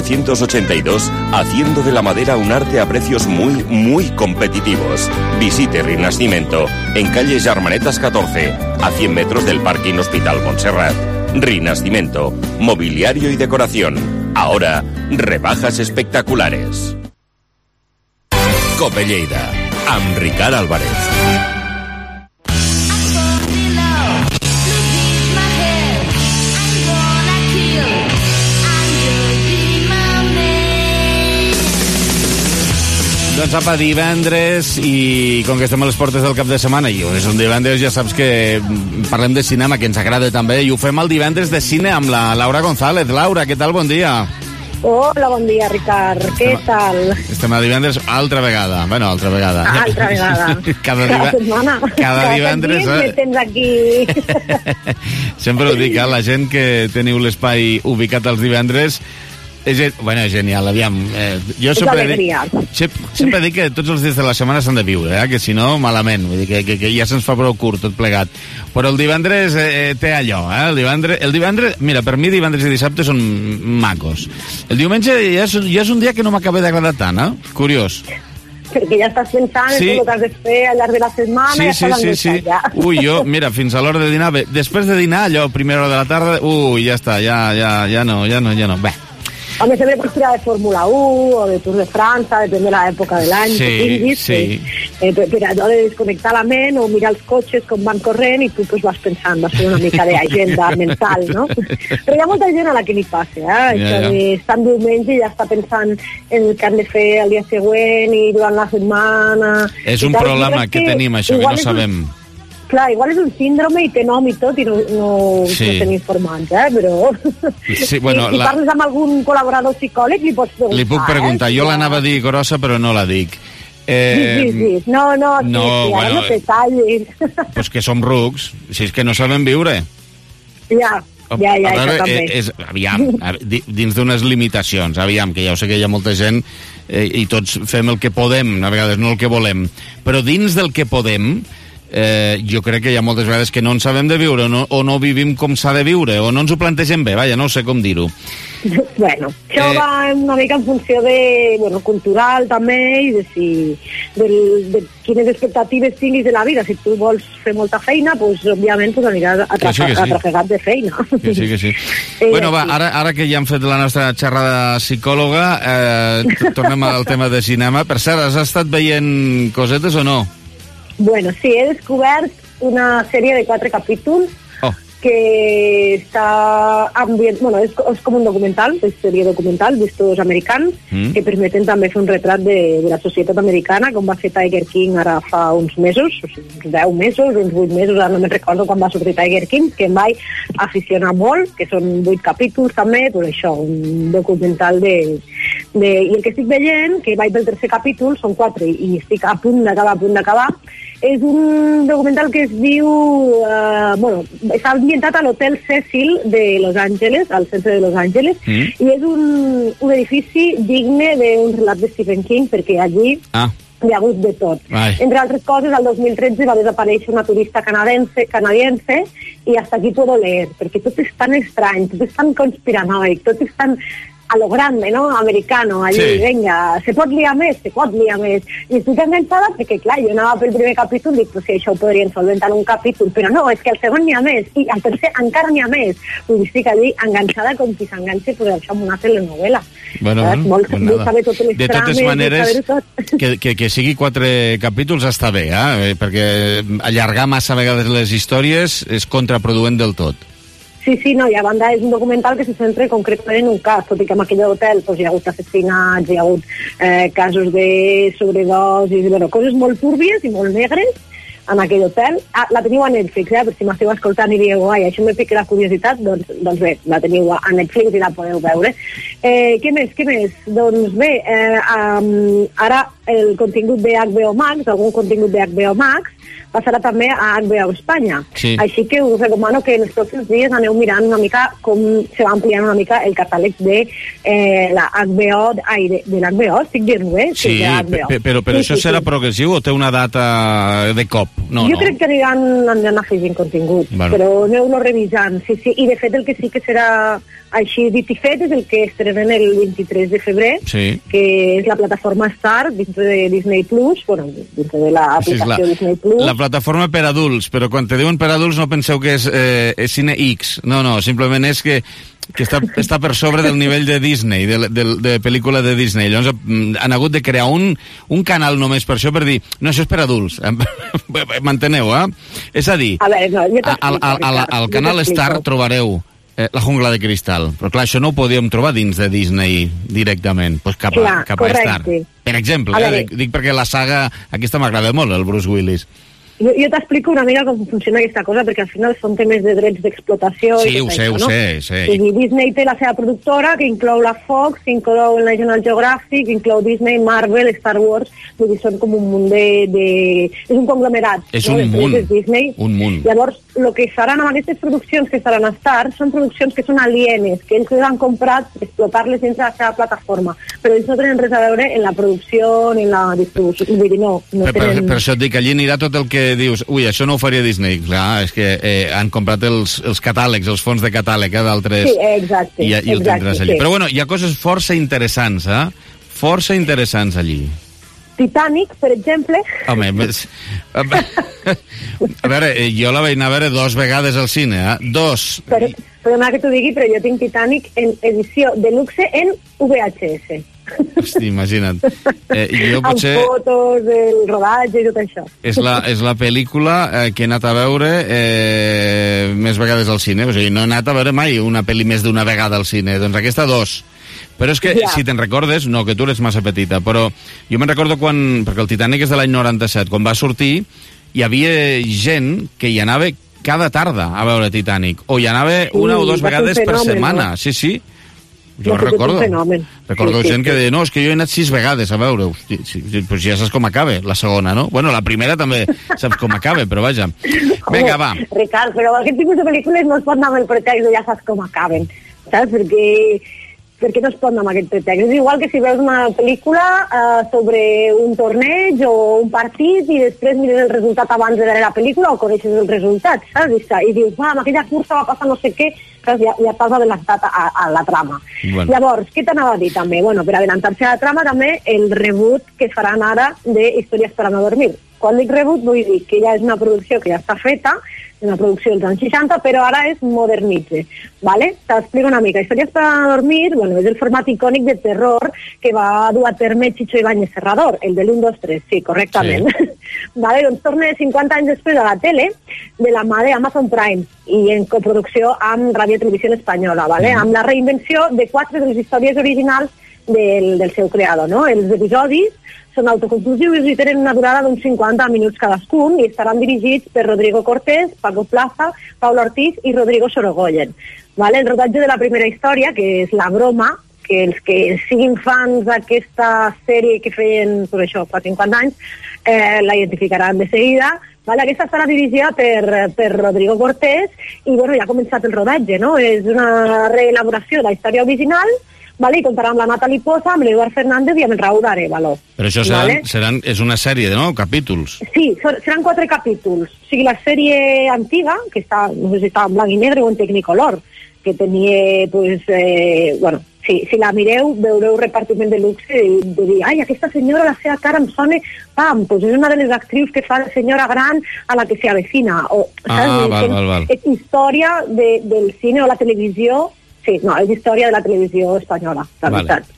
1982, haciendo de la madera un arte a precios muy, muy competitivos. Visite Rinascimento en calle Germanetas 14, a 100 metros del Parking Hospital Montserrat. Rinascimento. Mobiliario y decoración. Ahora, rebajas espectaculares. Cope Lleida, amb Ricard Álvarez. Doncs apa, divendres, i com que estem a les portes del cap de setmana, i és un divendres, ja saps que parlem de cinema, que ens agrada també, i ho fem el divendres de cine amb la Laura González. Laura, què tal? Bon dia. Hola, bon dia, Ricard. Què tal? Estem a divendres altra vegada. Bueno, altra vegada. Altra vegada. Cada setmana. Cada divendres. Me tens aquí. Sempre ho dic, la gent que teniu l'espai ubicat els divendres, Bueno, genial, aviam. Jo sempre dic que tots els dies de la setmana s'han de viure, que si no, malament. Vull dir que ja se'ns fa prou curt tot plegat. Però el divendres té allò, el divendres... Mira, per mi divendres i dissabte són macos. El diumenge ja és un dia que no m'acaba d'agradar tant, Curiós. Perquè ja estàs pensant en tot el que has de fer al llarg de la setmana. Sí. Ui, jo, mira, fins a l'hora de dinar... Després de dinar, allò, a primera hora de la tarda, ja està, ja no. Bé. Home, sempre pots tirar de Fórmula 1 o de Tour de França, depèn de l'època de l'any que tinguis, per allò de desconnectar la ment o mirar els cotxes com van corrent i tu vas pensant, vas fer una mica d'agenda mental, no? Però hi ha molta gent a la que li passa, això d'estar en diumenge i ja està pensant en el que han de fer el dia següent i durant la setmana... És un problema que tenim, això, que no sabem. Clar, igual és un síndrome i té nom i tot i no estem informats, però... Sí, bueno, si parles amb algun col·laborador psicòleg li pots preguntar. Li puc preguntar, jo l'anava a dir grossa però no la dic. No te tallis. Pues que som rucs, si és que no sabem viure. Ja, això també. Aviam, dins d'unes limitacions, que ja ho sé que hi ha molta gent i tots fem el que podem, a vegades no el que volem, però dins del que podem... jo crec que hi ha moltes vegades que no en sabem de viure o no vivim com s'ha de viure o no ens ho plantegem bé, no sé com dir-ho. Bueno, això va una mica en funció de, cultural també i de quines expectatives tinguis de la vida. Si tu vols fer molta feina, òbviament aniràs atrafegat de feina. Que sí. Bueno, va, ara que ja hem fet la nostra xerrada psicòloga, tornem al tema de cinema. Per cert, has estat veient cosetes o no? Bueno, sí, he descobert una sèrie de 4 capítols que està és com un documental, és sèrie documental d'estudis americans que permeten també fer un retrat de la societat americana, com va fer Tiger King ara fa uns mesos, uns 10 mesos, uns 8 mesos, ara no me'n recordo quan va sortir Tiger King, que em vaig aficionar molt, que són 8 capítols també, però això, un documental I el que estic veient, que vaig del tercer capítol, són 4 i estic a punt d'acabar, és un documental que es diu... està ambientat a l'Hotel Cecil de Los Angeles, al centre de Los Angeles, i és un edifici digne d'un relat de Stephen King, perquè allí hi ha hagut de tot. Entre altres coses, el 2013 va desaparèixer una turista canadiense i hasta aquí puedo leer, perquè tot és tan estrany, tot és tan conspiranoic, tot és tan... a lo grande, ¿no? Americano, allí, venga, se pot liar més. I estic enganxada perquè, clar, jo anava pel primer capítol i dic, pues, això ho podrien solventar en un capítol, però no, és que el segon n'hi ha més, i el tercer encara n'hi ha més. Vull dir, estic allí enganxada com qui s'enganxa per això amb una telenovela. De totes maneres, que sigui 4 capítols està bé, perquè allargar massa vegades les històries és contraproduent del tot. Sí, no, i a banda és un documental que se centra concretament en un cas, tot i que en aquell hotel hi ha hagut assassinats, hi ha hagut casos de sobredosis, coses molt túrbies i molt negres en aquell hotel. La teniu a Netflix, per si m'esteu escoltant i dieu, això me pica la curiositat, doncs bé, la teniu a Netflix i la podeu veure. Què més? Doncs bé, ara el contingut de HBO Max, algun contingut de HBO Max, passarà també a HBO Espanya. Així que us recomano que en els pròxims dies aneu mirant una mica com se va ampliant una mica el catàleg de la HBO, de l'HBO, estic dient bé? Sí, però això serà progressiu o té una data de cop? Jo crec que aniran afegint contingut, però aneu-lo revisant. Sí, i de fet el que sí que serà així dit i fet és el que estrenen el 23 de febrer, que és la plataforma Star dintre de Disney Plus, dintre de l'aplicació Disney Plus. La plataforma per adults, però quan te diuen per adults no penseu que és Cine X, no, simplement és que està per sobre del nivell de Disney, de pel·lícula de Disney. Llavors han hagut de crear un canal només per això, per dir, no, això és per adults. M'enteneu, És a dir, al canal Star trobareu La jungla de cristal, però clar, això no ho podíem trobar dins de Disney directament, doncs cap a Star. Per exemple, dic perquè la saga aquesta m'agrada molt, el Bruce Willis. Jo t'explico una mica com funciona aquesta cosa, perquè al final són temes de drets d'explotació. Sí, ho sé. I Disney té la seva productora, que inclou la Fox, que inclou el National Geographic, que inclou Disney, Marvel, Star Wars, vull dir, són com un munt de... És un conglomerat. És un munt. Un munt. Llavors, el que faran amb aquestes produccions que faran a Star són produccions que són alienes, que ells les han comprat per explotar-les dins de la seva plataforma, però ells no tenen res a veure en la producció ni en la distribució. Vull dir, no tenen... Per això et dic, allí anirà tot el que dius, això no ho faria Disney. Clar, és que han comprat els catàlegs, els fons de catàleg d'altres... Sí, exacte. I ho tindràs allí. Sí. Però bueno, hi ha coses força interessants, Força interessants allí. Titanic, per exemple... Home, a veure, jo la vaig anar a veure 2 vegades al cine, 2. Perdona que t'ho digui, però jo tinc Titanic en edició deluxe en VHS. Hosti, imagina't. Jo potser... Amb fotos, el rodatge i tot això. És la pel·lícula que he anat a veure més vegades al cine. O sigui, no he anat a veure mai una pel·li més d'una vegada al cine. Doncs aquesta 2. Però és que, si te'n recordes, no, que tu eres massa petita, però jo me'n recordo quan... Perquè el Titanic és de l'any 97. Quan va sortir, hi havia gent que hi anava cada tarda a veure Titanic. O hi anava una o 2 vegades per setmana. No? Sí. Jo recordo gent que deia, no, és que jo he anat 6 vegades a veure-ho. Pues ja saps com acaba, la segona, no? Bueno, la primera també saps com acaba, però vaja. Vinga, va. Ricard, però aquest tipus de pel·lícules no es pot anar amb el pretext de ja saps com acaben, saps? Perquè no es pot anar amb aquest pretext. És igual que si veus una pel·lícula sobre un torneig o un partit i després mires el resultat abans de veure la pel·lícula o coneixes el resultat, saps? I dius, amb aquella cursa va passar no sé què, saps? Ja estàs adelantat a la trama. Bueno. Llavors, què t'anava a dir també? Bueno, per adelantar-se a la trama també el reboot que faran ara de Històries per a no dormir. Quan dic reboot vull dir que ja és una producció que ja està feta, una producció dels anys 60, però ara es modernitza, ¿vale? T'explico una mica. Històries per a no dormir, bueno, és el format icònic de terror que va dur a terme Chicho Ibáñez Serrador, el de l'1, 2, 3, sí, correctament. Sí. Vale, doncs torna 50 anys després a la tele, de la mà d'Amazon Prime, i en coproducció amb Radio Televisió Espanyola, vale? Amb la reinvenció de 4 de les històries originals del seu creador, no? Els episodis són autoconclusius i tenen una durada d'uns 50 minuts cadascun i estaran dirigits per Rodrigo Cortés, Paco Plaza, Paula Ortiz i Rodrigo Sorogoyen. Vale? El rodatge de la primera història, que és La Broma, que els que siguin fans d'aquesta sèrie que feien, per això, fa 50 anys, la identificaran de seguida. Vale? Aquesta estarà dirigida per Rodrigo Cortés i bueno, ja ha començat el rodatge, no? És una reelaboració de la història original, vale? I comptarà amb la Natalie Poza, amb l'Eduard Fernández i amb el Raúl Arévalo. Però això és una sèrie, no? Capítols. Sí, seran 4 capítols. O sigui, la sèrie antiga, que està, no sé si està en blanc i negre o en Technicolor, que tenia, pues, bueno, si la mireu, veureu repartiment de luxe de dir, ai, aquesta senyora, la seva cara em sona, pam, pues és una de les actrius que fa de senyora gran a la que se avecina. Val. És història del cine o la televisió. Sí, no, és història de la televisió espanyola, la veritat.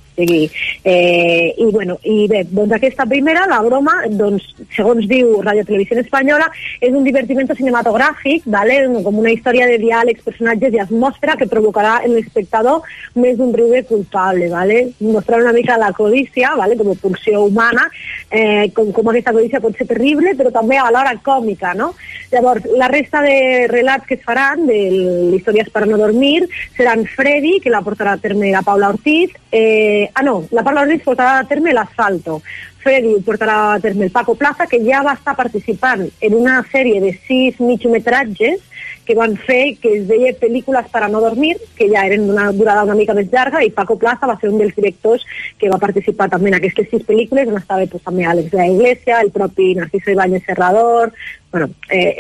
I bé, doncs aquesta primera, La Broma, doncs, segons diu Radio Televisió Espanyola, és un divertimento cinematogràfic, ¿vale? Com una història de diàlegs, personatges i atmosfera que provocarà en l'espectador més d'un riure culpable, ¿vale? Mostrar una mica la codícia, ¿vale? Com a pulsió humana, com aquesta codícia pot ser terrible, però també alhora còmica, no? Llavors, la resta de relats que es faran de l'Històries per a no dormir seran Freddy, que la portarà a terme la Paula Ortiz, la Paula Ortiz portarà a terme l'Asfalto. Freddy portarà a terme el Paco Plaza, que ja va estar participant en una sèrie de 6 migmetratges que van fer, que es deia Pel·lícules per a no dormir, que ja eren d'una durada una mica més llarga, i Paco Plaza va ser un dels directors que va participar també en aquestes 6 pel·lícules, on estava pues, també Àlex de la Iglesia, el propi Narciso Ibáñez Serrador, bueno,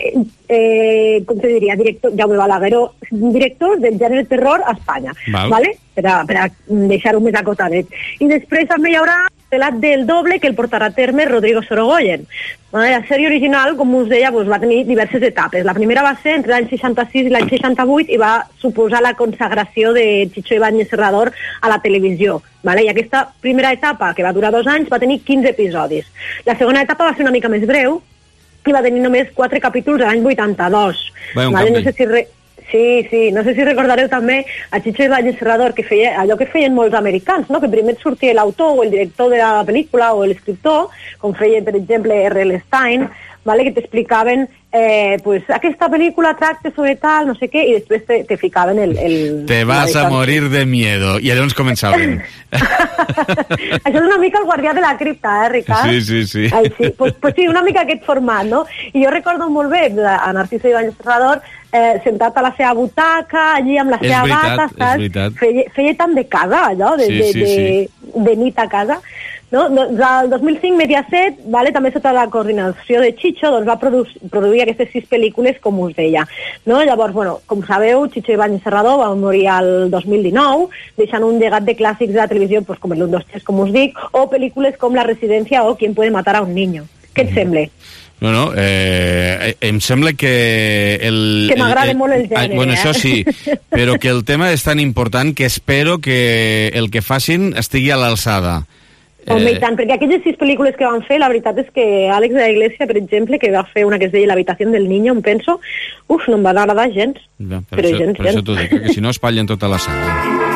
com te diria, Jaume Balagueró, directors del gènere terror a Espanya, ¿vale? Per a deixar-ho més acotadet. I després també hi haurà relat del doble que el portarà a terme Rodrigo Sorogoyen. La sèrie original, com us deia, va tenir diverses etapes. La primera va ser entre l'any 66 i l'any 68 i va suposar la consagració de Chicho Ibáñez Serrador a la televisió. I aquesta primera etapa, que va durar 2 anys, va tenir 15 episodis. La segona etapa va ser una mica més breu i va tenir només 4 capítols a l'any 82. No sé si no sé si recordareu també a Chicho Ibáñez Serrador, que feia allò que feien molts americans, no? Que primer sortia l'autor o el director de la pel·lícula o l'escriptor, com feia, per exemple, R.L. Stein, vale? Que t'explicaven pues, aquesta pel·lícula tracta sobre tal, no sé què, i després te ficaven el Te vas a morir de miedo. I llavors començaven. Això és una mica el guardià de la cripta, Ricard? Sí. Ai, sí. Pues sí, una mica aquest format, no? I jo recordo molt bé a Narciso Ibáñez Serrador sentat a la seva butaca, allí amb la seva bata, saps? Feia tant de casa, allò, de nit a casa. No? Doncs el 2005 Mediaset, vale, també sota la coordinació de Chicho, doncs va produir aquestes 6 pel·lícules, com us deia. No? Llavors, bueno, com sabeu, Chicho Ibáñez Serrador va morir el 2019, deixant un llegat de clàssics de la televisió, pues, com el 1, 2, 3, com us dic, o pel·lícules com La Residencia o Quién puede matar a un niño. Què et sembla? No, em sembla que que m'agrada molt el gènere. Bueno, això sí, però que el tema és tan important que espero que el que facin estigui a l'alçada. Home, i tant, perquè aquelles 6 pel·lícules que van fer, la veritat és que Àlex de la Iglesia, per exemple, que va fer una que es deia L'habitació del niño, em penso, no em va agradar gens. Ja, per això t'ho dic, que si no espatllen tota la saga.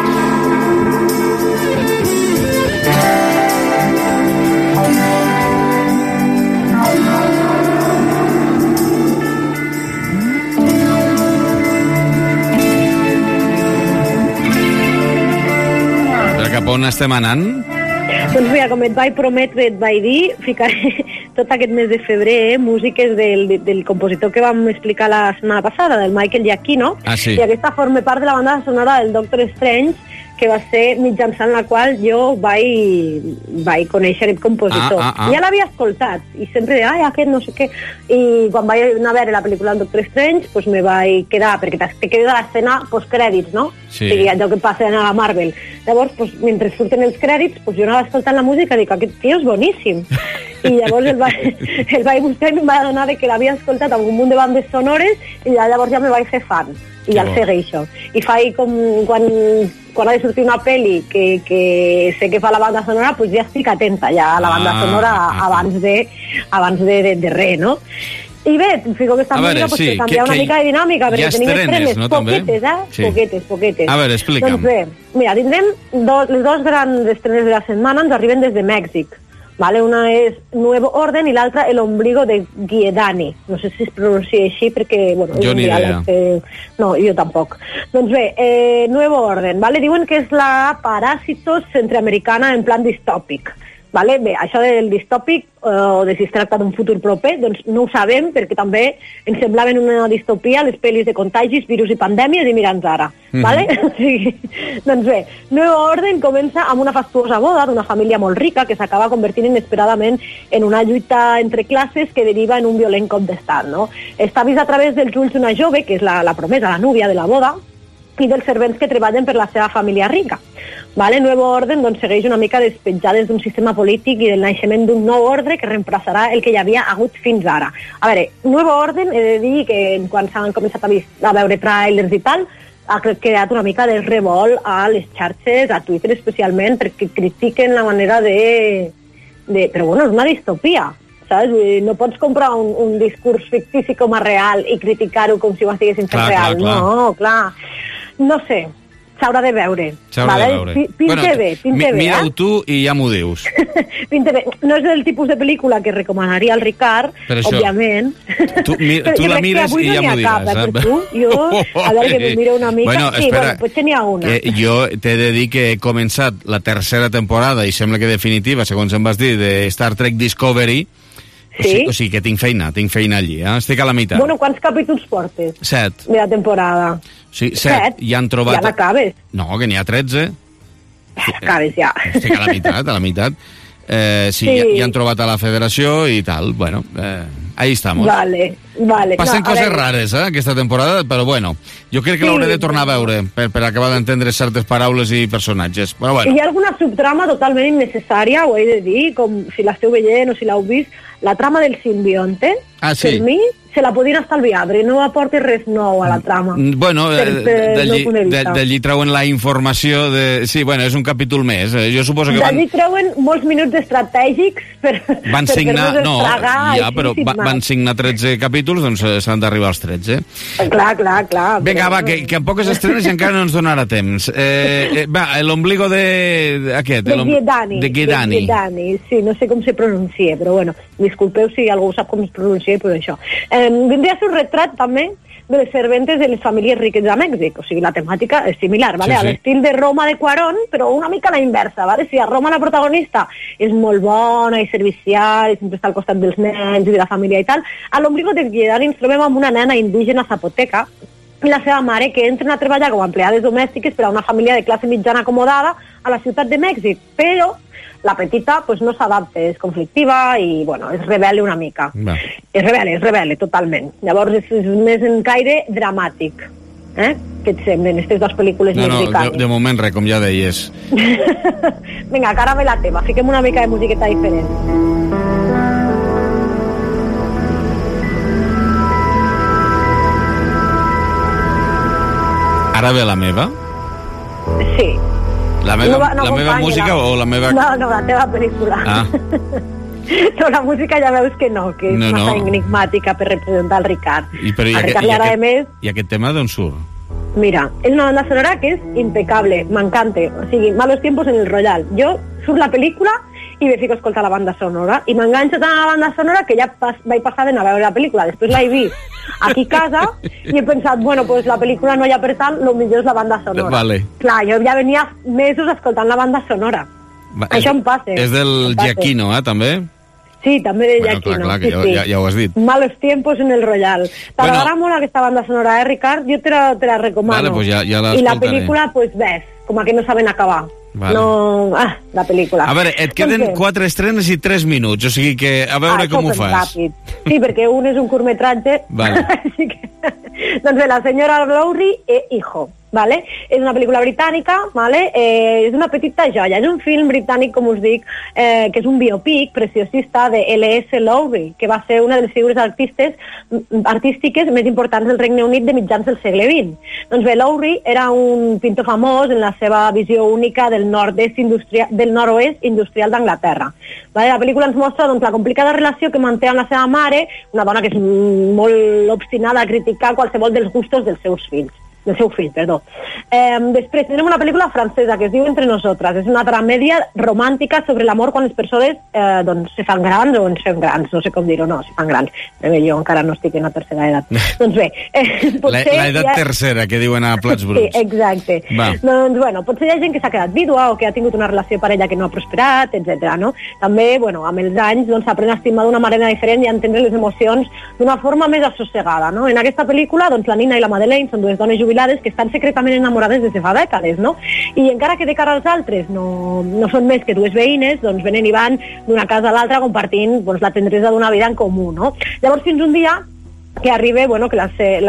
Cap on estem anant? Doncs mira, com et vaig prometre, et vaig dir, ficaré tot aquest mes de febrer músiques del compositor que vam explicar la setmana passada, del Michael Giacchino, sí. I aquesta forma part de la banda sonora del Doctor Strange, que va ser mitjançant la qual jo vaig conèixer aquest compositor. Ja l'havia escoltat, i sempre deia, aquest no sé què, i quan vaig anar a veure la pel·lícula del Doctor Strange, pues me vaig quedar, perquè te quedes a l'escena postcrèdits, no? Sí. O sigui, allò que passa a la Marvel. Llavors, pues, mentre surten els crèdits, pues, jo anava escoltant la música i dic, aquest tio és boníssim. I llavors el vaig buscar i em va donar que l'havia escoltat amb un munt de bandes sonores i llavors ja me vaig fer fan. I ja el segueixo. I faig com quan ha de sortir una pel·li que sé que fa la banda sonora, pues ja estic atenta ja a la banda sonora abans de res, no? I bé, fico aquesta música pues, que canvia una mica de dinàmica, perquè tenim estrenes, no, poquetes, poquetes. A veure, explica'm. Doncs bé, mira, tindrem les dos grans estrenes de la setmana, ens arriben des de Mèxic. Vale, una és Nuevo Orden i l'altra El ombligo de Giedani. No sé si es pronuncia així perquè... Bueno, jo ni idea. No, jo tampoc. Doncs bé, Nuevo Orden, vale? Diuen que és la Parásitos centroamericana en plan distòpic. Vale? Bé, això del distòpic, o de si es tracta d'un futur proper, doncs no ho sabem, perquè també ens semblaven una distopia les pel·lis de contagis, virus i pandèmies, i mira'ns ara. Vale? Sí. Doncs bé, Nuevo Orden comença amb una fastuosa boda d'una família molt rica que s'acaba convertint inesperadament en una lluita entre classes que deriva en un violent cop d'estat, no? Està vist a través dels ulls d'una jove, que és la promesa, la núvia de la boda, i dels servents que treballen per la seva família rica. Vale? Nuevo Orden doncs, segueix una mica despetjades d'un sistema polític i del naixement d'un nou ordre que reemplaçarà el que hi havia hagut fins ara. A veure, Nuevo Orden, he de dir que quan s'han començat a veure trailers i tal, ha creat una mica de revolt a les xarxes, a Twitter especialment, perquè critiquen la manera però bueno, és una distopia. Saps? No pots comprar un discurs fictici com a real i criticar-ho com si ho estiguessin fent real. Clar. No, clar. No sé, s'haurà de veure. Pinta bé. Mira-ho tu i ja m'ho dius. Pinta bé. No és el tipus de pel·lícula que recomanaria el Ricard, òbviament. Tu la mires i ja m'ho diràs. Jo, a veure que m'ho miro una mica. Bueno, espera, potser n'hi ha una. Jo t'he de dir que he començat la tercera temporada, i sembla que definitiva, segons em vas dir, de Star Trek Discovery. Sí? O sigui que tinc feina allí, estic a la meitat. Bueno, quants capítols portes? 7. De la temporada. Sí, 7. Ja han trobat... Ja l'acabes? No, que n'hi ha 13. Acabes ja. Estic a la meitat. Sí. Ja han trobat a la federació i tal, bueno, ahí estamos. Vale. Passen coses rares, aquesta temporada, però bueno, jo crec que l'hauré de tornar a veure per acabar d'entendre certes paraules i personatges, però bueno. Hi ha alguna subtrama totalment innecessària, ho he de dir, com si l'esteu veient o si l'heu vist, la trama del simbionte, sí. Per mi, se la podien estalviar, perquè no aporta res nou a la trama. Bueno, d'allí treuen la informació de... Sí, bueno, és un capítol més. Jo suposo que d'allí treuen molts minuts estratègics van signar... No, ja, però van signar 13 capítols, doncs s'han d'arribar als 13. Clar. Vinga, va, que en poques estrenes encara no ens donarà temps. Va, l'ombligo de... aquest. De Guedani. De Guedani. Sí, no sé com se pronuncia, però bueno, disculpeu si algú sap com es pronuncia, però això. Vindria a ser un retrat també de les serventes de les famílies riques de Mèxic, o sigui, la temàtica és similar, ¿vale? Sí. A l'estil de Roma de Cuarón, però una mica a la inversa, ¿vale? Si a Roma la protagonista és molt bona i servicial, i sempre està al costat dels nens i de la família i tal, a l'ombligo de Guedani ens trobem amb una nena indígena zapoteca i la seva mare que entren a treballar com a empleades domèstiques per a una família de classe mitjana acomodada a la ciutat de Mèxic, però la petita pues, no s'adapta, és conflictiva i bueno, es rebel·la una mica. Va. Es rebel·la totalment. Llavors és més en caire dramàtic. Què et semblen aquestes dues pel·lícules mexicanes? De moment res, com ja deies. Vinga, que ara ve la teva. Fiquem una mica de musiqueta diferent. Ara ve la meva? Sí. La meva música o la meva... No, la teva pel·lícula. No, la música ja veus que no, que és massa enigmàtica per representar el Ricard. Al Ricard li agrada més... I aquest tema d'on surt? Mira, és una banda sonora que és impecable, m'encanta. O sigui, Malos tiempos en el Royal. Jo surt la pel·lícula i me fico a escoltar la banda sonora i m'enganxo tant a la banda sonora que ja vaig passar d'anar a veure la pel·lícula. Després l'he vist aquí a casa i he pensat, bueno, pues la pel·lícula no hi ha per tant, el millor és la banda sonora. Vale. Clar, jo ja venia mesos escoltant la banda sonora. Això em passa. És del Giacchino, també? Sí, també de Giacchino. Clar, que ja ho has dit. Malos tiempos en el Royal. T'agradarà molt aquesta banda sonora, Ricard? Jo te la recomano. Vale, pues ja i la pel·lícula, pues ves, com a que no saben acabar. Vale. No... la pel·lícula. A veure, et queden 4 estrenes i 3 minuts, o sigui que a veure com ho fas. Ràpid. Sí, perquè un és un curtmetratge. Vale. Així que... Doncs bé, La senyora Lowry e Hijo. Vale? És una pel·lícula britànica, vale? És una petita joia, és un film britànic, com us dic, que és un biopic preciosista de L.S. Lowry, que va ser una de les figures artístiques més importants del Regne Unit de mitjans del segle XX. Doncs bé, Lowry era un pintor famós en la seva visió única del nord-oest industrial d'Anglaterra. Vale? La pel·lícula ens mostra doncs, la complicada relació que manté amb la seva mare, una dona que és molt obstinada a criticar qualsevol dels gustos del seu fill. Després tenim una pel·lícula francesa que es diu Entre Nosotras. És una tragèdia romàntica sobre l'amor quan les persones se fan grans o ens fem grans, no sé com dir-ho, no, se fan grans. Jo encara no estic en la tercera edat. Doncs bé, l'edat tercera, que diuen a plats bruts. Sí, exacte. Doncs bueno, potser hi ha gent que s'ha quedat vídua o que ha tingut una relació de parella que no ha prosperat, etc. No? També, bueno, amb els anys s'aprèn a estimar d'una manera diferent i a entendre les emocions d'una forma més assossegada. No? En aquesta pel·lícula, doncs, la Nina i la Madeleine són dues dones jubilades que estan secretament enamorades des de fa dècades, no? I encara que de cara als altres no són més que dues veïnes, doncs venen i van d'una casa a l'altra compartint doncs, la tendresa d'una vida en comú, no? Llavors, fins un dia que arriba, bueno, que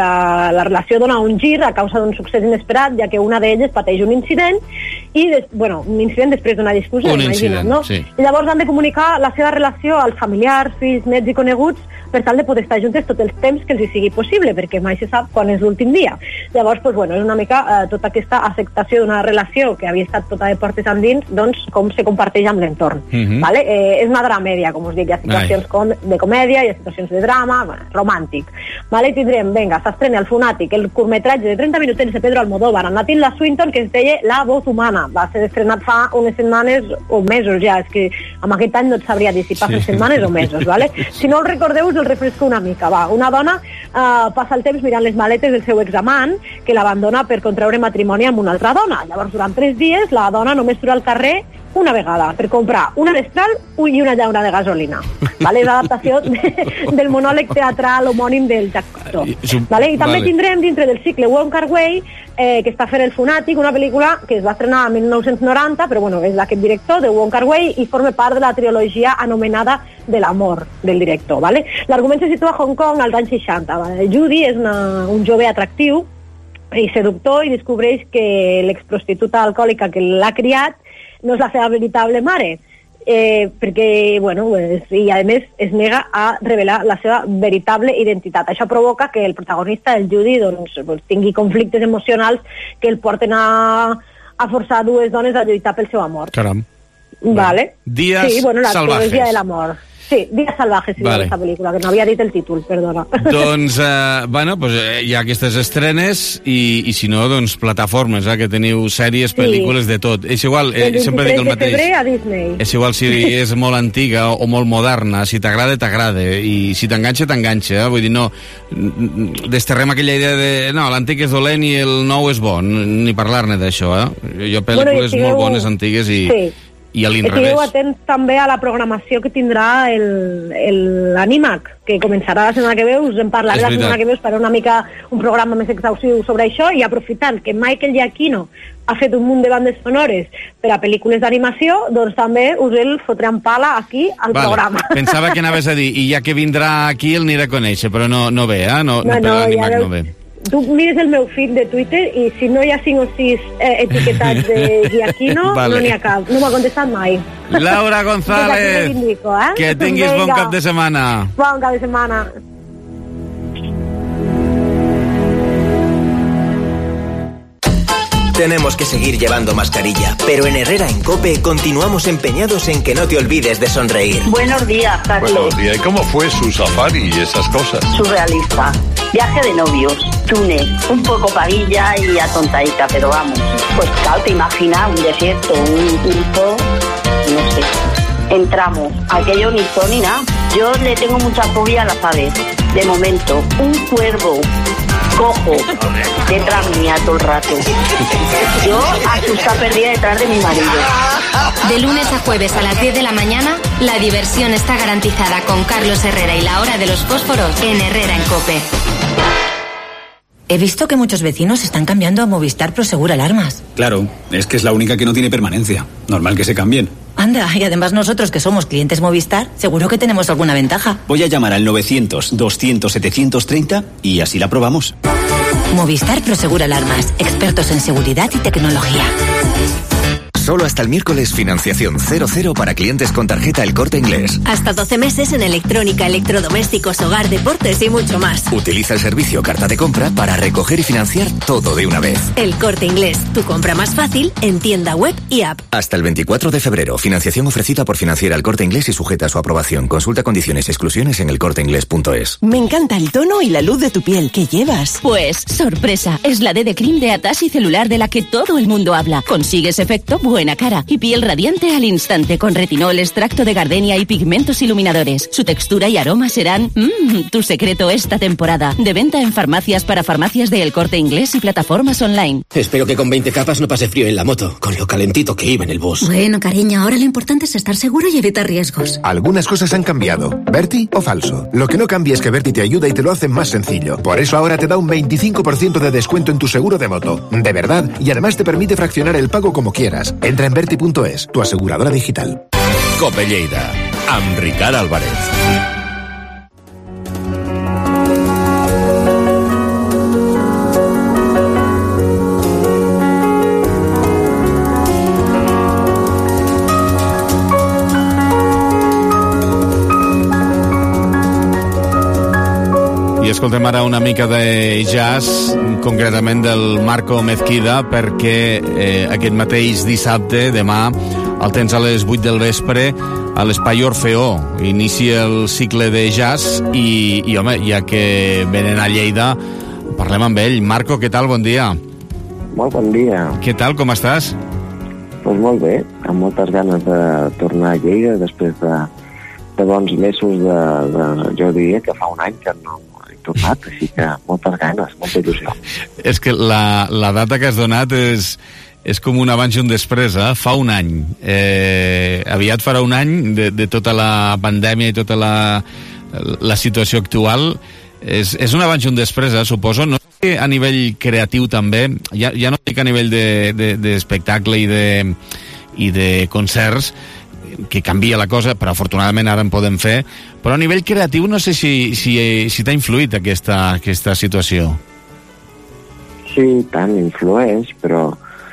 la relació dona un gir a causa d'un succés inesperat, ja que una d'elles pateix un incident i, un incident després d'una discussió, imagina't, no? Sí. I llavors han de comunicar la seva relació als familiars, fills, nets i coneguts per tal de poder estar juntes tot el temps que els hi sigui possible, perquè mai se sap quan és l'últim dia. Llavors, és una mica tota aquesta acceptació d'una relació que havia estat tota de portes endins, doncs com se comparteix amb l'entorn. Vale? És una dramèdia, com us dic, hi ha situacions de comèdia, hi ha situacions de drama, romàntic. Vale? Tindrem, s'estrena El Funàtic, el curtmetratge de 30 minutets de Pedro Almodóvar, amb la Tilda Swinton, que es deia La voz humana. Va ser estrenat fa unes setmanes o mesos ja, és que amb aquest any no et sabria dir si passen setmanes o mesos, vale? Si no el recordeu, us el refresco una mica. Una dona passa el temps mirant les maletes del seu examant, que l'abandona per contraure matrimoni amb una altra dona. Llavors, durant 3 dies, la dona només surt al carrer una vegada per comprar una destral i una llauna de gasolina. Vale? És l'adaptació del monòleg teatral homònim del Jack Cousteau. Vale? I també tindrem dintre del cicle Wong Kar-wai, que està fent El Funàtic, una pel·lícula que es va estrenar en 1990, però és d'aquest director, de Wong Kar-wai, i forma part de la trilogia anomenada de l'amor del director. Vale? L'argument se situa a Hong Kong als anys 60. Vale? Judy és un jove atractiu i seductor i descobreix que l'exprostituta alcohòlica que l'ha criat no és la seva veritable mare. perquè, bueno, i a més es nega a revelar la seva veritable identitat. Això provoca que el protagonista, el Judy, doncs, tingui conflictes emocionals que el porten a forçar dues dones a lluitar pel seu amor. Caram. Vale. Días sí, bueno, la salvajes. Dia de l'amor. Sí, Días salvajes, vale. Aquesta pel·lícula, que no havia dit el títol, perdona. Doncs, bueno, pues, hi ha aquestes estrenes i si no, doncs, plataformes, que teniu sèries, pel·lícules, de tot. És igual, sempre dic el mateix. El 23 de febrer a Disney. És igual si és molt antiga o molt moderna, si t'agrada, t'agrada, i si t'enganxa, t'enganxa. Vull dir, no, desterrem aquella idea de, no, l'antic és dolent i el nou és bon, ni parlar-ne d'això, Jo pel·lícules molt bones, antigues i... Sí. I a l'inrevés. Estigueu atents també a la programació que tindrà l'Animac, que començarà la setmana que ve, us en parlaré la setmana que ve, per una mica un programa més exhaustiu sobre això, i aprofitant que Michael Giacchino ha fet un munt de bandes sonores per a pel·lícules d'animació, doncs també us el fotré en pala aquí al programa. Pensava que anaves a dir, i ja que vindrà aquí el aniré a conèixer, però no ve, no per l'Animac no ve. Tu mires el meu feed de Twitter i si no hi ha 5 o 6 etiquetats de Giacchino, vale. No n'hi ha cap. No m'ha contestat mai. Laura González, que tinguis bon cap de setmana. Bon cap de setmana. Tenemos que seguir llevando mascarilla, pero en Herrera en COPE continuamos empeñados en que no te olvides de sonreír. Buenos días, Carlos. Buenos días. ¿Y cómo fue su safari y esas cosas? Surrealista. Viaje de novios, Túnez, un poco pavilla y atontadita, pero vamos. Pues claro, te imaginas un desierto, un pulpo, no sé. Entramos, aquello ni son ni nada. Yo le tengo mucha fobia a las aves. De momento, un cuervo cojo detrás mía todo el rato. Yo asustada perdida detrás de mi marido. De lunes a jueves a las 10 de la mañana, la diversión está garantizada con Carlos Herrera y la hora de los fósforos en Herrera en COPE. He visto que muchos vecinos están cambiando a Movistar Prosegur Alarmas. Claro, es que es la única que no tiene permanencia. Normal que se cambien. Anda, y además nosotros que somos clientes Movistar, seguro que tenemos alguna ventaja. Voy a llamar al 900-200-730 y así la probamos. Movistar Prosegur Alarmas, expertos en seguridad y tecnología. Solo hasta el miércoles, financiación 0,0 para clientes con tarjeta El Corte Inglés. Hasta 12 meses en electrónica, electrodomésticos, hogar, deportes y mucho más. Utiliza el servicio Carta de Compra para recoger y financiar todo de una vez. El Corte Inglés, tu compra más fácil en tienda web y app. Hasta el 24 de febrero, financiación ofrecida por Financiera El Corte Inglés y sujeta a su aprobación. Consulta condiciones y exclusiones en elcorteinglés.es. Me encanta el tono y la luz de tu piel. ¿Qué llevas? Pues, sorpresa, es la D de Cream de Atashi Celular de la que todo el mundo habla. Consigues efecto buena cara y piel radiante al instante con retinol, extracto de gardenia y pigmentos iluminadores. Su textura y aroma serán tu secreto esta temporada. De venta en farmacias para farmacias de El Corte Inglés y plataformas online. Espero que con 20 capas no pase frío en la moto, con lo calentito que iba en el bus. Bueno, cariño, ahora lo importante es estar seguro y evitar riesgos. Algunas cosas han cambiado. ¿Berti o falso? Lo que no cambia es que Berti te ayuda y te lo hace más sencillo. Por eso ahora te da un 25% de descuento en tu seguro de moto. De verdad, y además te permite fraccionar el pago como quieras. Entra en Berti.es, tu aseguradora digital. COPE Lleida, amb Ricard Álvarez. I escoltem ara una mica de jazz, concretament del Marco Mezquida, perquè aquest mateix dissabte, demà, el tens a les 8 del vespre a l'Espai Orfeó. Inicia el cicle de jazz i home, ja que venen a Lleida, parlem amb ell. Marco, què tal? Bon dia. Molt bon dia. Què tal? Com estàs? Doncs molt bé, amb moltes ganes de tornar a Lleida després de bons mesos jo diria que fa un any que no he tornat, així que moltes ganes, molta il·lusió. És que la data que has donat és com un abans i un després, fa un any. Aviat farà un any de tota la pandèmia i tota la situació actual. És un abans i un després, suposo. No sé si a nivell creatiu també, ja no dic a nivell d'espectacle i de concerts, que canvia la cosa, però afortunadament ara en podem fer, però a nivell creatiu no sé si t'ha influït aquesta situació. Sí, tant influeix, però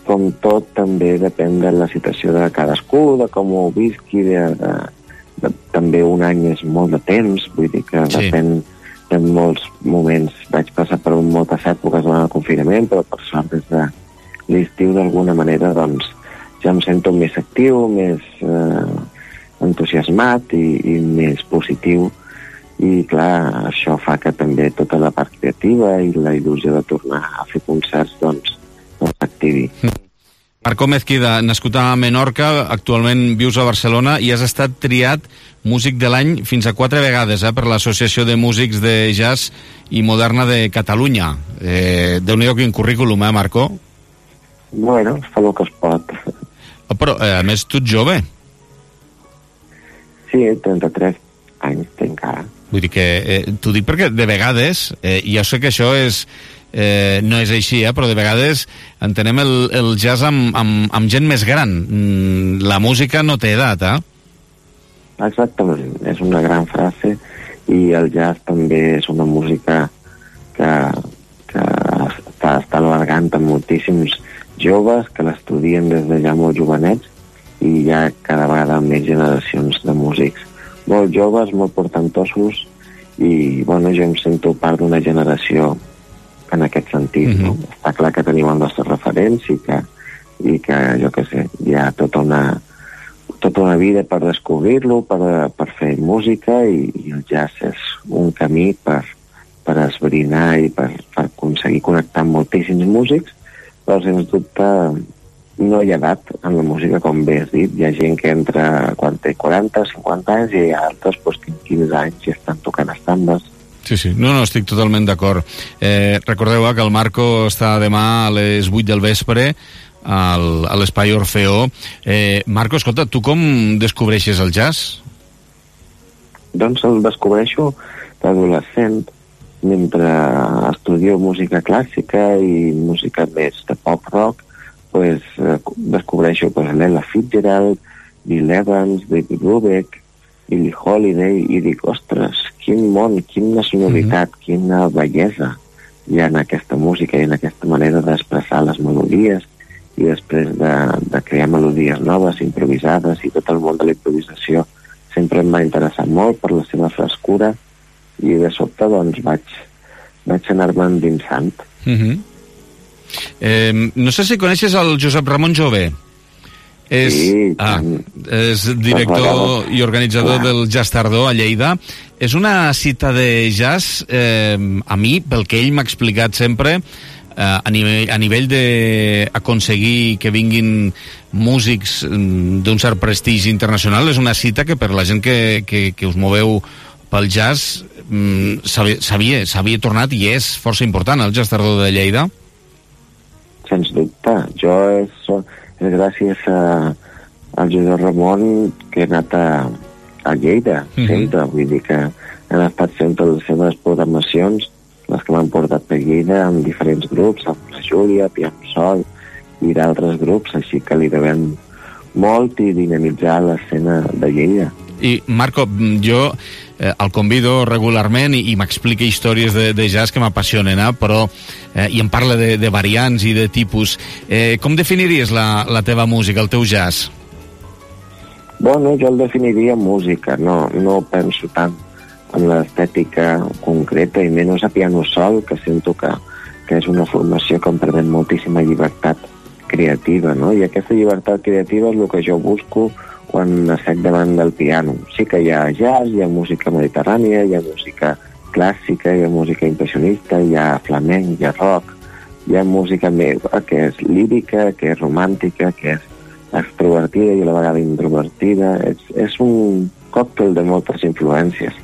com tot, també depèn de la situació de cadascú, de com ho visqui, també un any és molt de temps, vull dir que depèn de molts moments. Vaig passar per moltes èpoques durant el confinament, però per sort des de l'estiu d'alguna manera doncs ja em sento més actiu, més entusiasmat i més positiu, i clar, això fa que també tota la part creativa i la il·lusió de tornar a fer concerts doncs s'activi. Marco Mezquida, nascut a Menorca, actualment vius a Barcelona i has estat triat músic de l'any fins a 4 vegades per l'Associació de Músics de Jazz i Moderna de Catalunya. Déu-n'hi-do quin currículum, Marco? Bueno, fa el que es pot. Però, a més, tu ets jove. Sí, 33 anys tinc ara. Vull dir que, t'ho dic perquè de vegades, ja sé que això no és així, però de vegades entenem el jazz amb gent més gran. La música no té edat, Exactament, és una gran frase, i el jazz també és una música que està allargant amb moltíssims joves que l'estudien des de ja molt jovenets, i hi ha cada vegada més generacions de músics molt joves, molt portentosos, i bueno, jo em sento part d'una generació en aquest sentit. No? Està clar que tenim els nostres referents i que jo què sé, hi ha tota una vida per descobrir-lo, per fer música, i el jazz és un camí per esbrinar i per aconseguir connectar amb moltíssims músics, però sens dubte no hi ha edat en la música, com bé has dit. Hi ha gent que entra quan té 40, 50 anys, i hi ha altres que en 15 anys ja estan tocant estambes. Sí. No, estic totalment d'acord. Recordeu que el Marco està demà a les 8 del vespre a l'Espai Orfeó. Marco, escolta, tu com descobreixes el jazz? Doncs el descobreixo d'adolescent, mentre estudio música clàssica i música més de pop-rock, descobreixo l'Ella Fitzgerald, Bill Evans, David Brubeck, Billie Holiday, i dic, ostres, quin món, quina sonoritat, quina bellesa hi ha en aquesta música i en aquesta manera d'expressar les melodies, i després de crear melodies noves, improvisades, i tot el món de la improvisació sempre m'ha interessat molt per la seva frescura, i de sobte doncs vaig anar-me endinsant. No sé si coneixes el Josep Ramon Jové. És director i organitzador del Jazz Tardor a Lleida. És una cita de jazz, a mi, pel que ell m'ha explicat sempre, a nivell d'aconseguir que vinguin músics d'un cert prestigi internacional. És una cita que per la gent que us moveu pel jazz s'havia tornat i és força important, el Jazz Tardor de Lleida. Sens dubte. Jo és gràcies al Josep Ramon que he anat a Lleida, sempre. Vull dir que han estat sempre les seves programacions les que m'han portat per Lleida amb diferents grups, amb la Júlia, Piano Sol i d'altres grups, així que li devem molt i dinamitzar l'escena de Lleida. I Marco, jo el convido regularment i m'explica històries de jazz que m'apassionen, però i em parla de variants i de tipus. Com definiries la teva música, el teu jazz? Bueno, jo el definiria música, no penso tant en l'estètica concreta, i menys a piano sol, que sento que és una formació que em permet moltíssima llibertat creativa, no? I aquesta llibertat creativa és el que jo busco quan assec davant del piano. Sí que hi ha jazz, hi ha música mediterrània, hi ha música clàssica, hi ha música impressionista, hi ha flamenc, hi ha rock, hi ha música meva que és lírica, que és romàntica, que és extrovertida i a la vegada introvertida. És un còctel de moltes influències.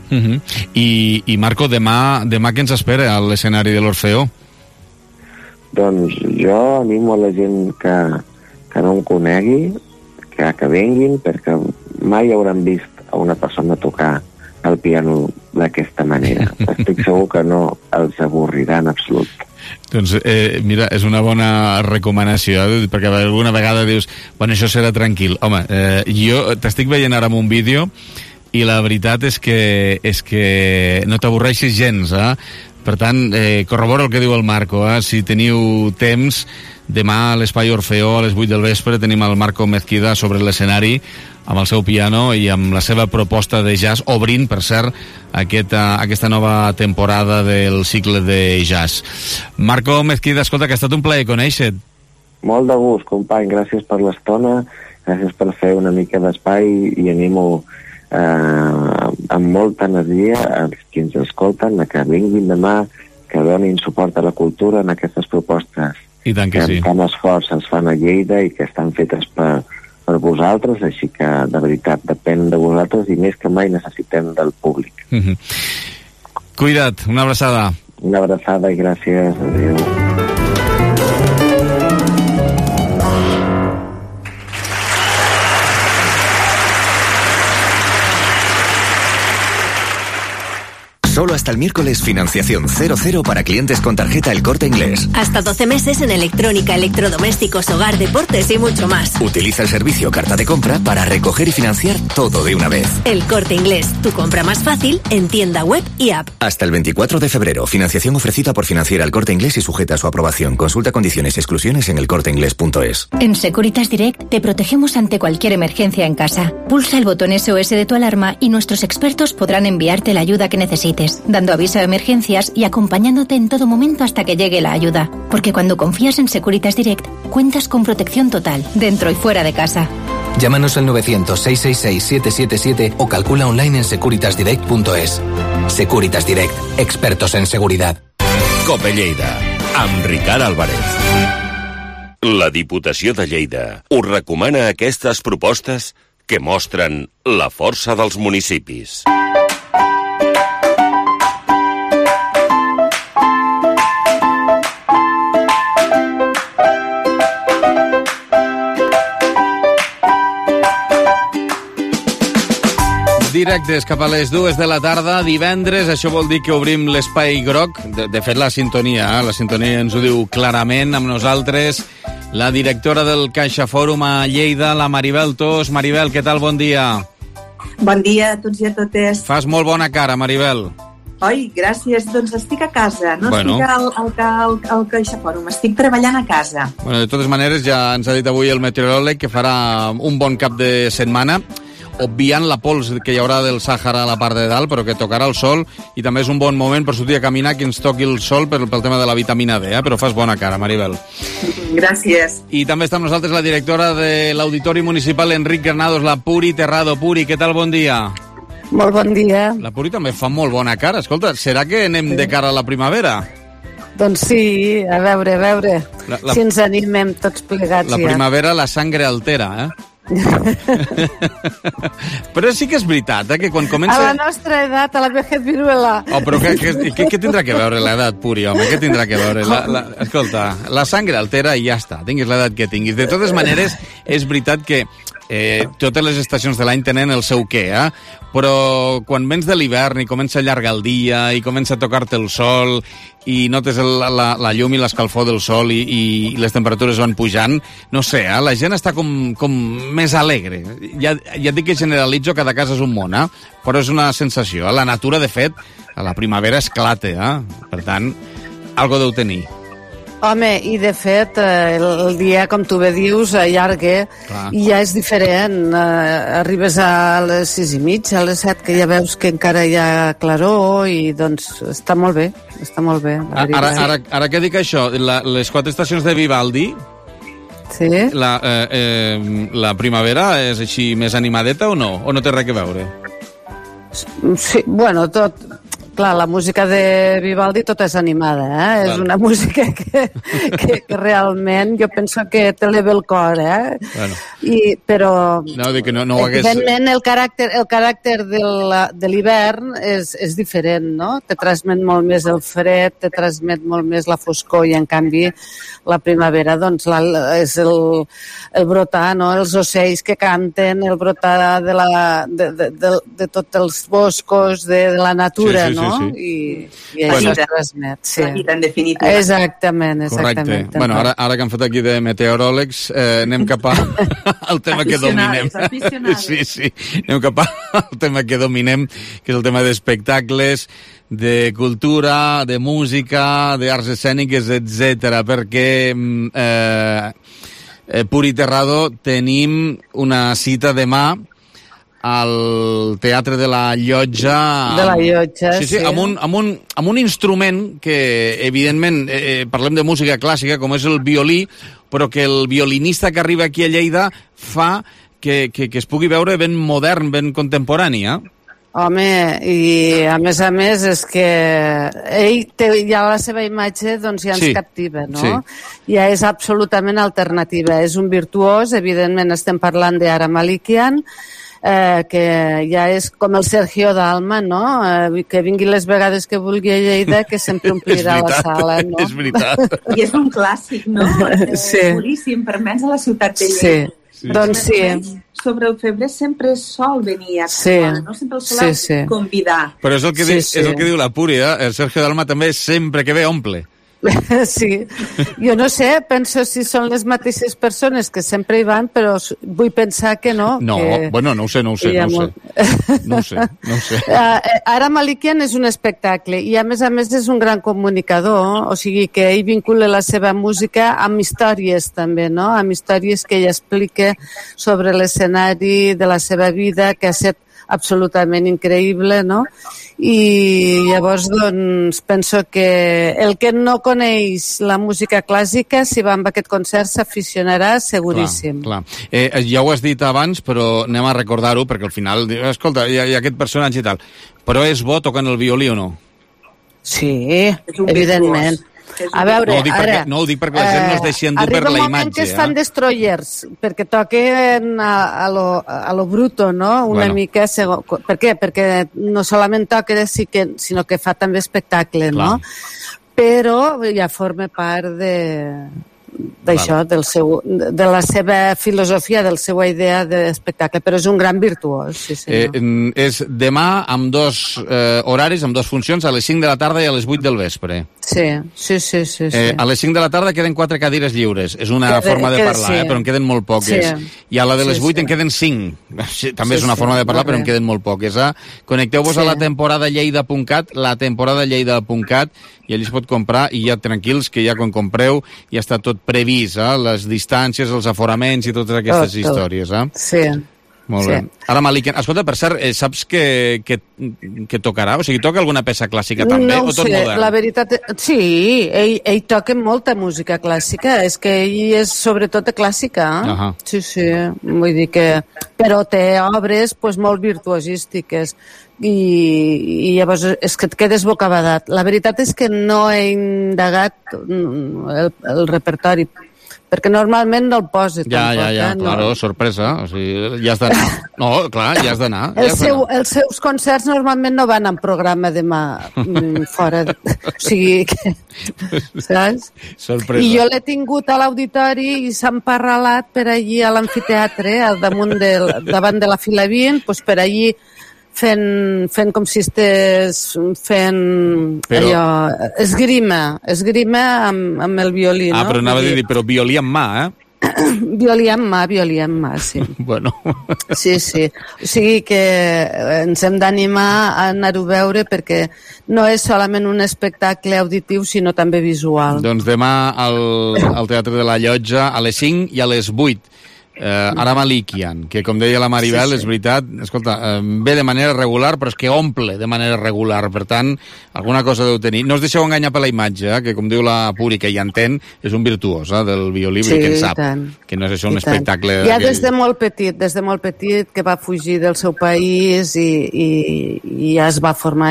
I Marco, demà què ens espera a l'escenari de l'Orfeó? Doncs jo animo a la gent que no em conegui, que vinguin, perquè mai hauran vist a una persona tocar el piano d'aquesta manera. Estic segur que no els avorrirà en absolut. Doncs mira, és una bona recomanació, perquè alguna vegada dius, bueno, això serà tranquil. Home, jo t'estic veient ara en un vídeo i la veritat és que no t'avorreixis gens, Per tant, corroboro el que diu el Marco, si teniu temps, demà a l'Espai Orfeó a les 8 del vespre tenim el Marco Mezquida sobre l'escenari amb el seu piano i amb la seva proposta de jazz, obrint, per cert, aquesta nova temporada del cicle de jazz. Marco Mezquida, escolta, que ha estat un plaer conèixer-te. Molt de gust, company, gràcies per l'estona, gràcies per fer una mica d'espai i animo amb molta energia els qui ens escolten a que vinguin demà, que donin suport a la cultura en aquestes propostes I tant que sí. amb tant esforç es fan a Lleida i que estan fetes per vosaltres, així que de veritat depèn de vosaltres i més que mai necessitem del públic. Cuida't, una abraçada. Una abraçada i gràcies, adéu. Solo hasta el miércoles financiación 0,0 para clientes con tarjeta El Corte Inglés. Hasta 12 meses en electrónica, electrodomésticos, hogar, deportes y mucho más. Utiliza el servicio Carta de Compra para recoger y financiar todo de una vez. El Corte Inglés, tu compra más fácil en tienda web y app. Hasta el 24 de febrero, financiación ofrecida por Financiera El Corte Inglés y sujeta a su aprobación. Consulta condiciones y exclusiones en elcorteinglés.es. En Securitas Direct te protegemos ante cualquier emergencia en casa. Pulsa el botón SOS de tu alarma y nuestros expertos podrán enviarte la ayuda que necesites, dando aviso de emergencias y acompañándote en todo momento hasta que llegue la ayuda. Porque cuando confías en Securitas Direct, cuentas con protección total, dentro y fuera de casa. Llámanos al 900-666-777 o calcula online en securitasdirect.es. Securitas Direct, expertos en seguridad. Cope Lleida, amb Ricard Álvarez. La Diputació de Lleida us recomana aquestes propostes que mostren la força dels municipis. Directes cap a les 2 de la tarda, divendres, això vol dir que obrim l'espai groc. De fet, la sintonia ens ho diu clarament amb nosaltres. La directora del Caixa Fòrum a Lleida, la Maribel Tos. Maribel, què tal? Bon dia. Bon dia a tots i a totes. Fas molt bona cara, Maribel. Oi, gràcies. Doncs estic a casa, no estic al Caixa Fòrum, estic treballant a casa. Bueno, de totes maneres, ja ens ha dit avui el meteoròleg que farà un bon cap de setmana, obviant la pols que hi haurà del Sàhara a la part de dalt, però que tocarà el sol, i també és un bon moment per sortir a caminar que ens toqui el sol pel tema de la vitamina D, però fas bona cara, Maribel. Gràcies. I també està amb nosaltres la directora de l'Auditori Municipal, Enric Granados, la Puri Terrado. Puri, què tal? Bon dia. Molt bon dia. La Puri també fa molt bona cara. Escolta, serà que anem de cara a la primavera? Doncs sí, a veure. Si ens animem tots plegats. La primavera la sangre altera, Però sí que és veritat, que quan comença... A la nostra edat, a la vejez viruela. Però què tindrà que veure l'edat, Puri, home? Què tindrà que veure? Escolta, la sangre altera i ja està, tinguis l'edat que tinguis. De totes maneres, és veritat que totes les estacions de l'any tenen el seu què, però quan vens de l'hivern i comença a allargar el dia i comença a tocar-te el sol i notes la llum i l'escalfor del sol i les temperatures van pujant, no sé, la gent està com més alegre. Ja et dic que generalitzo, cada casa és un món, però és una sensació. La natura, de fet, a la primavera esclata, per tant, algo deu tenir. Home, i de fet, el dia, com tu bé dius, allarga i ja és diferent. Arribes a les 6:30, a les 7, que ja veus que encara hi ha claror i doncs està molt bé, Ara que dic això, les 4 estacions de Vivaldi, sí? La primavera és així més animadeta o no? O no té res a veure? Sí, bueno, tot... Clar, la música de Vivaldi tota és animada, És una música que realment jo penso que t'eleva el cor, Bueno. Però no, dic que no ho hagués... evidentment el caràcter de l'hivern és diferent, no? Te transmet molt més el fred, te transmet molt més la foscor i en canvi la primavera doncs és el brotar, no? Els ocells que canten, el brotar de tots els boscos, de la natura, no? no? Sí. I això es transmet. Sí. La vida, en definitiva. Exactament. Correcte. Bueno, ara que hem fet aquí de meteoròlegs, anem cap al tema que dominem. Sí. Anem cap al tema que dominem, que és el tema d'espectacles, de cultura, de música, d'arts escèniques, etc. Perquè Puri Terrado tenim una cita demà al Teatre de la Llotja. De la Llotja, sí. Amb un instrument que, evidentment, parlem de música clàssica, com és el violí, però que el violinista que arriba aquí a Lleida fa que es pugui veure ben modern, ben contemporani, Home, i a més és que ell té ja la seva imatge, doncs ja ens captiva, no? Sí. Ja és absolutament alternativa. És un virtuós, evidentment estem parlant d'Ara Malikian, que ja és com el Sergio Dalma, no? Que vingui les vegades que vulgui a Lleida, que sempre omplirà la sala, no? És veritat. I és un clàssic, no? Boníssim, permès a la ciutat de Lleida. Doncs sí. Sobre el febrer sempre sol venir a actuar, no? Sempre el sol convidar. Però és el que diu la Puri, el Sergio Dalma també sempre que ve omple. Sí, jo no sé, penso si són les mateixes persones que sempre hi van, però vull pensar que no. No, bueno, no ho sé. Ara Malikian és un espectacle i a més és un gran comunicador, o sigui que ell vincula la seva música amb històries també, no? Amb històries que ell explica sobre l'escenari de la seva vida, que ha estat absolutament increïble, no? I llavors, doncs, penso que el que no coneix la música clàssica, si va amb aquest concert, s'aficionarà seguríssim. Clar. Ja ho has dit abans, però anem a recordar-ho, perquè al final, escolta, hi ha aquest personatge i tal, però és bo tocant el violí o no? Sí, evidentment. A veure, no ho dic perquè la gent no es deixi endur per la imatge. Arriba un moment que es fan destroyers, perquè toquen a lo bruto, no? Una mica... Per què? Perquè no solament toca, sinó que fa també espectacle, no? Però ja forma part d'això, de la seva filosofia, de la seva idea d'espectacle, però és un gran virtuós, sí senyor. És demà amb dos horaris, amb dos funcions, a les 5 de la tarda i a les 8 del vespre. Sí. A les 5 de la tarda queden 4 cadires lliures. És una forma de parlar, però en queden molt poques. I a la de les 8 en queden 5. També és una forma de parlar, però en queden molt poques. Connecteu-vos a la temporadalleida.cat, i allà es pot comprar, i ja tranquils, que ja quan compreu ja està tot previst, les distàncies, els aforaments i totes aquestes històries. Sí. Molt bé. Ara, Malikian, escolta, per cert, saps que tocarà? O sigui, toca alguna peça clàssica també, o tot modern? No ho sé, la veritat... Sí, ell toca molta música clàssica, és que ell és sobretot clàssica. Sí, vull dir que... Però té obres molt virtuosístiques i llavors és que et quedes bocabadat. La veritat és que no he indagat el repertori, perquè normalment no el posa. Claro, sorpresa. O sigui, ja has d'anar. No, clar, ja has d'anar. Els seus concerts normalment no van en programa demà fora. O sigui que... Saps? Sorpresa. I jo l'he tingut a l'auditori i s'ha emparralat per allí a l'amfiteatre, davant de la fila 20, doncs per allí fent com si estigués fent allò, esgrima amb el violí, no? Però anava a dir, però violí en mà, Violí en mà, sí. Bueno. Sí. O sigui que ens hem d'animar a anar-ho a veure perquè no és solament un espectacle auditiu, sinó també visual. Doncs demà al Teatre de la Llotja a les 5 i a les 8. Ara Malikian, que com deia la Maribel, és veritat, escolta, ve de manera regular, però és que omple de manera regular, per tant, alguna cosa deu tenir. No us deixeu enganyar per la imatge, que com diu la Puri, que ja entén, és un virtuós del violí, que en sap, que no és això un espectacle... Ja des de molt petit, que va fugir del seu país i ja es va formar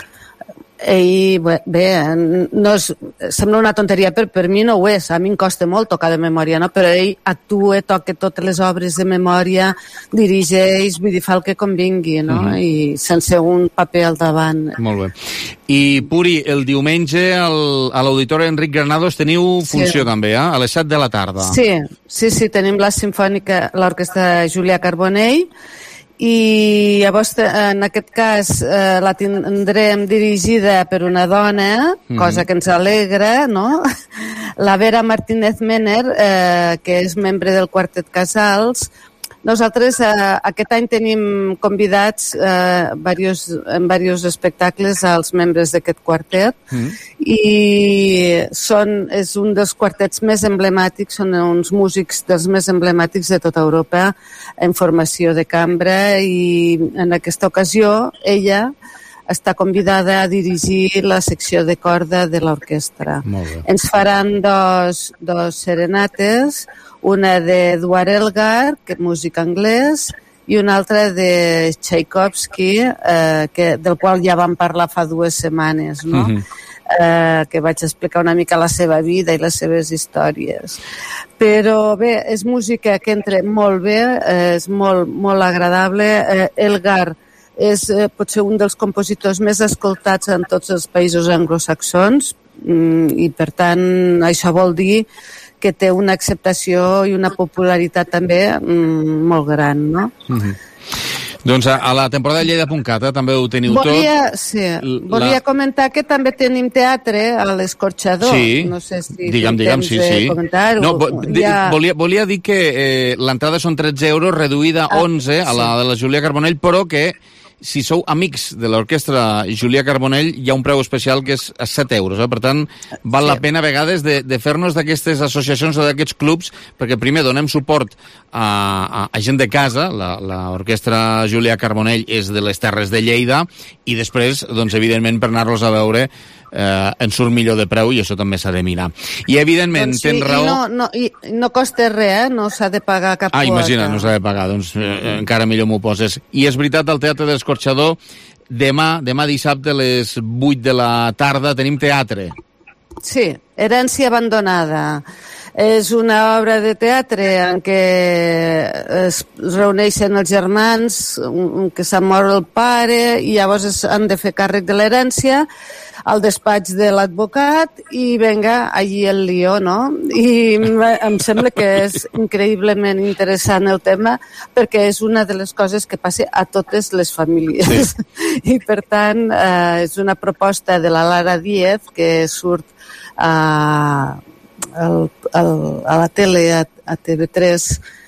ell, bé, sembla una tonteria, però per mi no ho és. A mi em costa molt tocar de memòria, no? Però ell actua, toca totes les obres de memòria, dirigeix, vull dir, fa el que convingui, no? I sense un paper al davant. Molt bé. I, Puri, el diumenge a l'Auditori Enric Granados teniu funció també, a les 7 de la tarda. Sí, tenim la Sinfònica, l'Orquestra Julià Carbonell, i llavors en aquest cas la tindrem dirigida per una dona, cosa que ens alegra, no? La Vera Martínez Mener, que és membre del Quartet Casals. Nosaltres aquest any tenim convidats en diversos espectacles als membres d'aquest quartet i és un dels quartets més emblemàtics, són uns músics dels més emblemàtics de tota Europa en formació de cambra, i en aquesta ocasió ella està convidada a dirigir la secció de corda de l'orquestra. Ens faran dos serenates, una d'Eduard Elgar, que és músic anglès, i una altra de Tchaikovsky, del qual ja vam parlar fa 2 setmanes, no? Que vaig explicar una mica la seva vida i les seves històries. Però bé, és música que entra molt bé, és molt agradable. Elgar és potser un dels compositors més escoltats en tots els països anglosaxons, i per tant això vol dir que té una acceptació i una popularitat també molt gran, no? Doncs a la temporada de Lleida.cat també ho teniu tot. Volia comentar que també tenim teatre a l'Escorxador. Sí, no sé si digue'm, sí. Comentar-ho. Volia dir que l'entrada són 13 euros, reduïda a 11 a la de la Júlia Carbonell, però que si sou amics de l'orquestra Júlia Carbonell, hi ha un preu especial que és a 7 euros. Per tant, val la pena a vegades de fer-nos d'aquestes associacions o d'aquests clubs, perquè primer donem suport a gent de casa, l'orquestra Júlia Carbonell és de les Terres de Lleida, i després, doncs, evidentment, per anar-los a veure en surt millor de preu, i això també s'ha de mirar. I evidentment, tens raó... I no costa res, no s'ha de pagar cap quota. Imagina, no s'ha de pagar, doncs encara millor m'ho poses. I és veritat, al Teatre de l'Escorxador, demà dissabte a les 8 de la tarda tenim teatre. Sí, Herència abandonada. És una obra de teatre en què es reuneixen els germans, que s'ha mort el pare, i llavors han de fer càrrec de l'herència al despatx de l'advocat, i venga, allí el lío, no? I em sembla que és increïblement interessant el tema, perquè és una de les coses que passa a totes les famílies. Sí. I per tant, és una proposta de la Lara Díez, que surt a la tele, a TV3,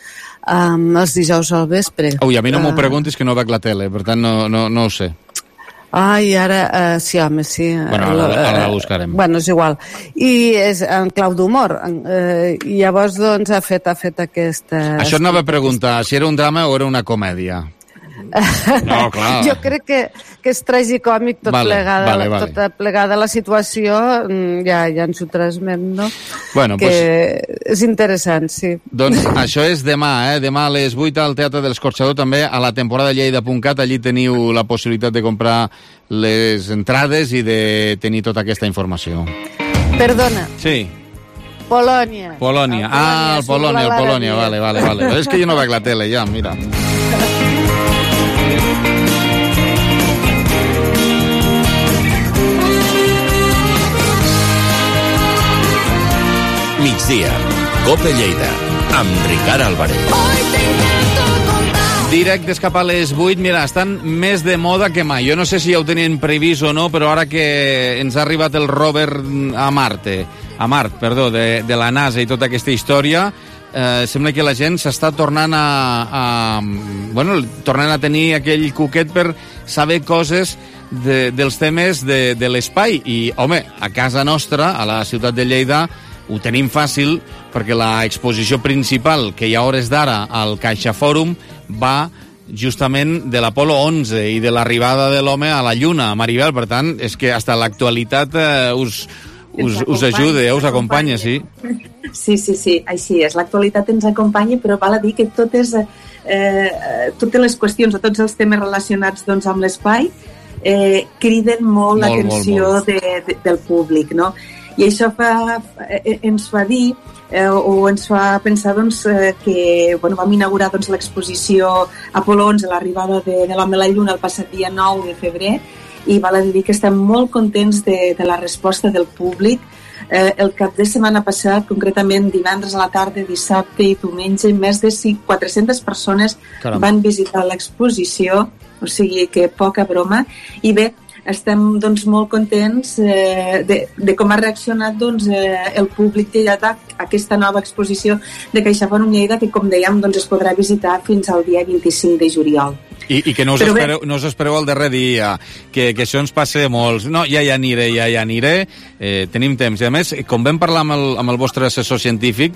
els dijous al vespre. Ui, a mi no m'ho preguntis, que no veig la tele, per tant no ho sé. Ai, ara... sí, home, sí. Bueno, ara la buscarem. Bueno, és igual. I és en clau d'humor. I llavors, doncs, ha fet aquesta... Això anava a preguntar, si era un drama o era una comèdia. No, clar. Jo crec que és tragicòmic tota plegada la situació, ja ens ho transmet, no? Bueno, que és interessant, sí. Doncs això és demà, demà a les 8 al Teatre de l'Escorxador, també a la temporada Lleida.cat, allí teniu la possibilitat de comprar les entrades i de tenir tota aquesta informació. Perdona. Sí. Polònia. El Polònia, vale. És que jo no veig la tele, ja, mira. Migdia, COPE Lleida, amb Ricard Álvarez. Directes cap a les 8, mira, estan més de moda que mai. Jo no sé si ja ho tenien previst o no, però ara que ens ha arribat el rover a Mart, de la NASA i tota aquesta història, sembla que la gent s'està tornant tornant a tenir aquell cuquet per saber coses dels temes de l'espai. I, home, a casa nostra, a la ciutat de Lleida, ho tenim fàcil, perquè l'exposició principal que hi ha hores d'ara al CaixaFòrum va justament de l'Apolo 11 i de l'arribada de l'home a la Lluna, Maribel. Per tant, és que fins a l'actualitat us ajuda, us acompanya, sí? Sí, així és. L'actualitat ens acompanya, però val a dir que totes les qüestions o tots els temes relacionats amb l'espai criden molt l'atenció del públic, no? I això ens fa dir o ens fa pensar que vam inaugurar l'exposició Apolo 11, l'arribada de l'home a la Lluna, el passat dia 9 de febrer, i val a dir que estem molt contents de la resposta del públic. el cap de setmana passat, concretament divendres a la tarda, dissabte i diumenge, més de 400 persones van visitar l'exposició, o sigui que poca broma. I bé, estem doncs, molt contents de com ha reaccionat doncs, el públic de Lleida a aquesta nova exposició de CaixaForum Lleida, que com dèiem doncs, es podrà visitar fins al dia 25 de juliol. I que no us espereu el darrer dia, que això ens passa molts. No, ja hi aniré, tenim temps. I a més, com vam parlar amb el vostre assessor científic,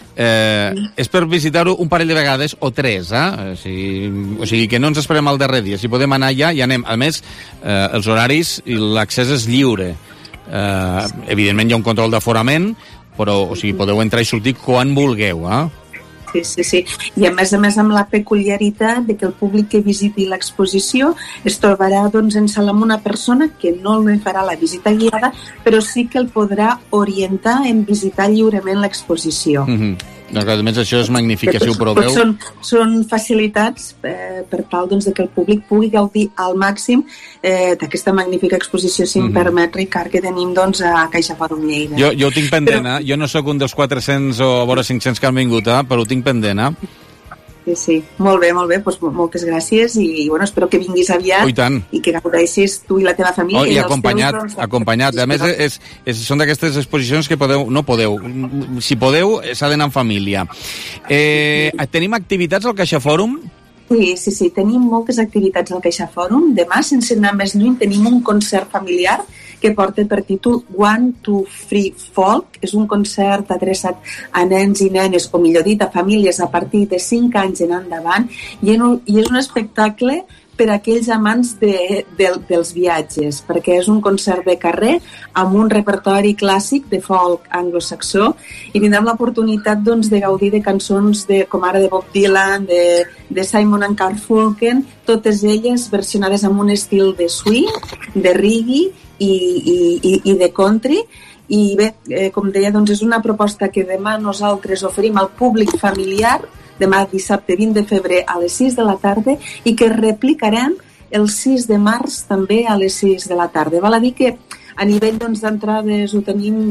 és per visitar-ho un parell de vegades o 3, o sigui que no ens esperem al darrer dia. Si podem anar allà, ja anem. A més, els horaris i l'accés és lliure. Evidentment hi ha un control d'aforament, però podeu entrar i sortir quan vulgueu, Sí. I a més amb la peculiaritat de que el públic que visiti l'exposició es trobarà doncs, en sala amb una persona que no li farà la visita guiada, però sí que el podrà orientar en visitar lliurement l'exposició. A més, això és magnífic, si ho proveu. Són facilitats per tal doncs, que el públic pugui gaudir al màxim d'aquesta magnífica exposició, si em permet, Ricard, que tenim doncs, a CaixaForum Lleida. Jo ho tinc pendent, jo no sóc un dels 400 o a vora 500 que han vingut, però ho tinc pendent, Sí. Molt bé, doncs moltes gràcies i bueno, espero que vinguis aviat i que gaudeixis tu i la teva família. I acompanyat. A més, són d'aquestes exposicions que si podeu, s'ha d'anar en família. Tenim activitats al CaixaForum? Sí, tenim moltes activitats al CaixaForum. Demà, sense anar més lluny, tenim un concert familiar que porta per títol One, Two, Free Folk. És un concert adreçat a nens i nenes, o millor dit, a famílies a partir de 5 anys en endavant, i és un espectacle per a aquells amants dels viatges, perquè és un concert de carrer amb un repertori clàssic de folk anglosaxó, i tindrem l'oportunitat doncs, de gaudir de cançons com ara de Bob Dylan, de Simon & Garfunkel, totes elles versionades amb un estil de swing, de reggae i de country. I bé, com deia, doncs és una proposta que demà nosaltres oferim al públic familiar, demà dissabte 20 de febrer a les 6 de la tarda, i que replicarem el 6 de març també a les 6 de la tarda. Val a dir que a nivell d'entrades ho tenim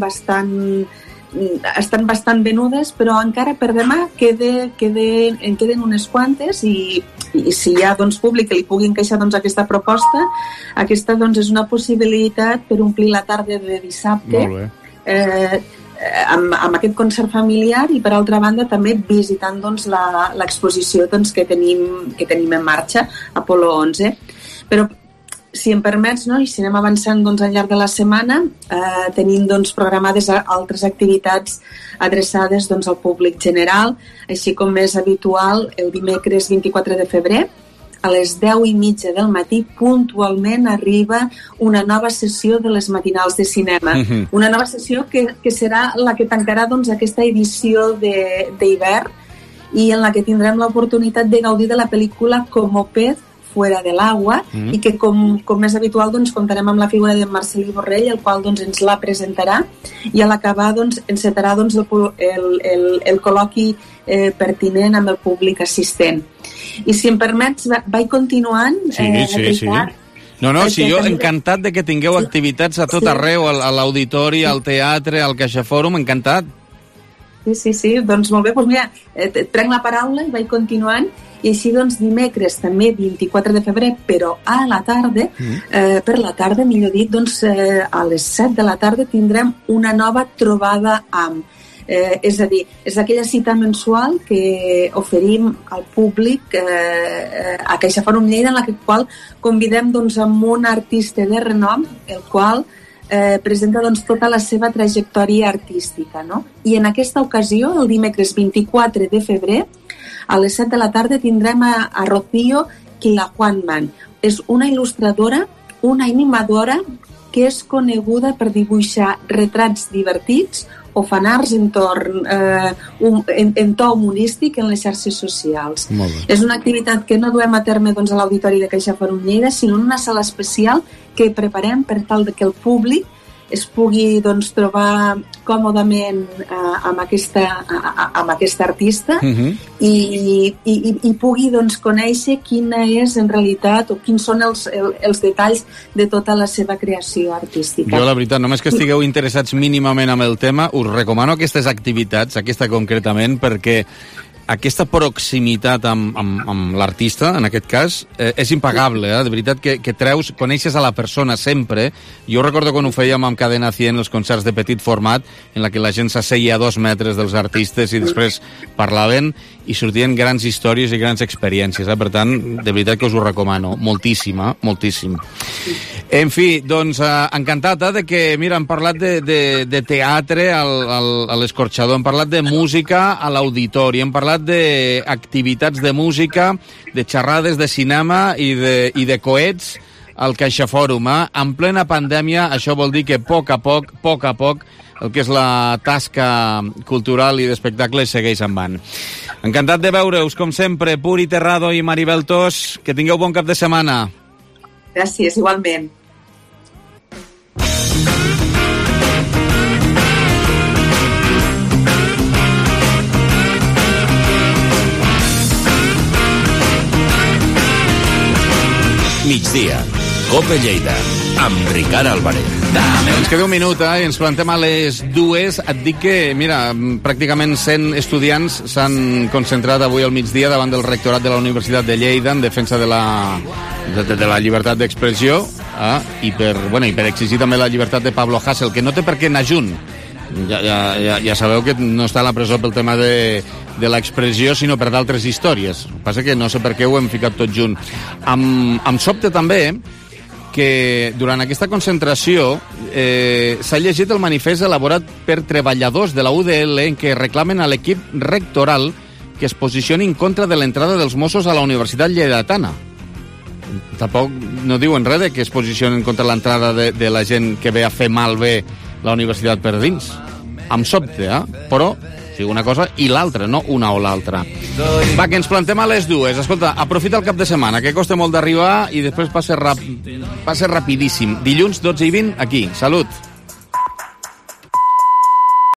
estan bastant venudes, però encara per demà en queden unes quantes, i si hi ha públic que li pugui encaixar aquesta proposta, aquesta és una possibilitat per omplir la tarda de dissabte amb aquest concert familiar, i per altra banda també visitant l'exposició que tenim en marxa, Apolo 11. Però si em permets, i si anem avançant al llarg de la setmana, tenim programades altres activitats adreçades al públic general, així com és habitual el dimecres 24 de febrer, a les 10:30 del matí, puntualment arriba una nova sessió de les matinals de cinema. Una nova sessió que serà la que tancarà aquesta edició d'hivern, i en la que tindrem l'oportunitat de gaudir de la pel·lícula Como pez fuera del agua, i que com és habitual comptarem amb la figura de Marcelí Borrell, el qual ens la presentarà, i a l'acabar encetarà el col·loqui pertinent amb el públic assistent. I si em permets, vaig continuant. Sí. No, si jo encantat de que tingueu activitats a tot arreu, a l'auditori, al teatre, al CaixaForum, encantat. Sí, doncs molt bé, mira, prenc la paraula i vaig continuant. I així, dimecres, també 24 de febrer, però a la tarda, per la tarda, millor dit, a les 7 de la tarda tindrem una nova trobada amb. És a dir, és aquella cita mensual que oferim al públic a CaixaForum Lleida, en la qual convidem amb un artista de renom, el qual presenta tota la seva trajectòria artística, no? I en aquesta ocasió, el dimecres 24 de febrer, a les 7 de la tarda tindrem a Rocío Quilahuanman. És una il·lustradora, una animadora que és coneguda per dibuixar retrats divertits o fanarts en to humorístic en les xarxes socials. És una activitat que no duem a terme a l'auditori de CaixaForum Lleida, sinó en una sala especial que preparem per tal que el públic es pugui doncs, trobar còmodament amb aquesta artista i pugui doncs, conèixer quina és en realitat o quins són els detalls de tota la seva creació artística. Jo, la veritat, només que estigueu interessats mínimament amb el tema, us recomano aquestes activitats, aquesta concretament, perquè aquesta proximitat amb l'artista, en aquest cas, és impagable, de veritat que treus, coneixes a la persona sempre. Jo recordo quan ho fèiem amb Cadena 100, els concerts de petit format, en la que la gent s'asseia a 2 metres dels artistes i després parlaven i sortien grans històries i grans experiències. Per tant, de veritat que us ho recomano, moltíssim, moltíssim. En fi, doncs, encantat de que, mira, hem parlat de teatre a l'Escorxador, hem parlat de música a l'Auditori, hem parlat d'activitats de música, de xerrades de cinema i de coets al CaixaFòrum. En plena pandèmia, això vol dir que a poc a poc, el que és la tasca cultural i d'espectacle segueix en van. Encantat de veure-us, com sempre, Puri Terrado i Maribel Tos. Que tingueu bon cap de setmana. Gràcies, igualment. Migdia, Cope Lleida, amb Ricard Álvarez. Ens queda un minut i ens plantem a les 2. Et dic que, mira, pràcticament 100 estudiants s'han concentrat avui al migdia davant del rectorat de la Universitat de Lleida en defensa de la llibertat d'expressió i per exigir també la llibertat de Pablo Hasél, que no té per què anar junt. Ja sabeu que no està a la presó pel tema de l'expressió, sinó per d'altres històries. El que passa que no sé per què ho hem ficat tot junt. Em sobta també que durant aquesta concentració s'ha llegit el manifest elaborat per treballadors de la UDL en què reclamen a l'equip rectoral que es posicioni en contra de l'entrada dels Mossos a la Universitat Lleidatana. Tampoc no diuen res que es posicionen contra l'entrada de la gent que ve a fer malbé la universitat per dins. Em sobte, però una cosa i l'altra, no una o l'altra. Va, que ens plantem a les 2. Escolta, aprofita el cap de setmana, que costa molt d'arribar i després passa rapidíssim. Dilluns, 12 i 20, aquí. Salut!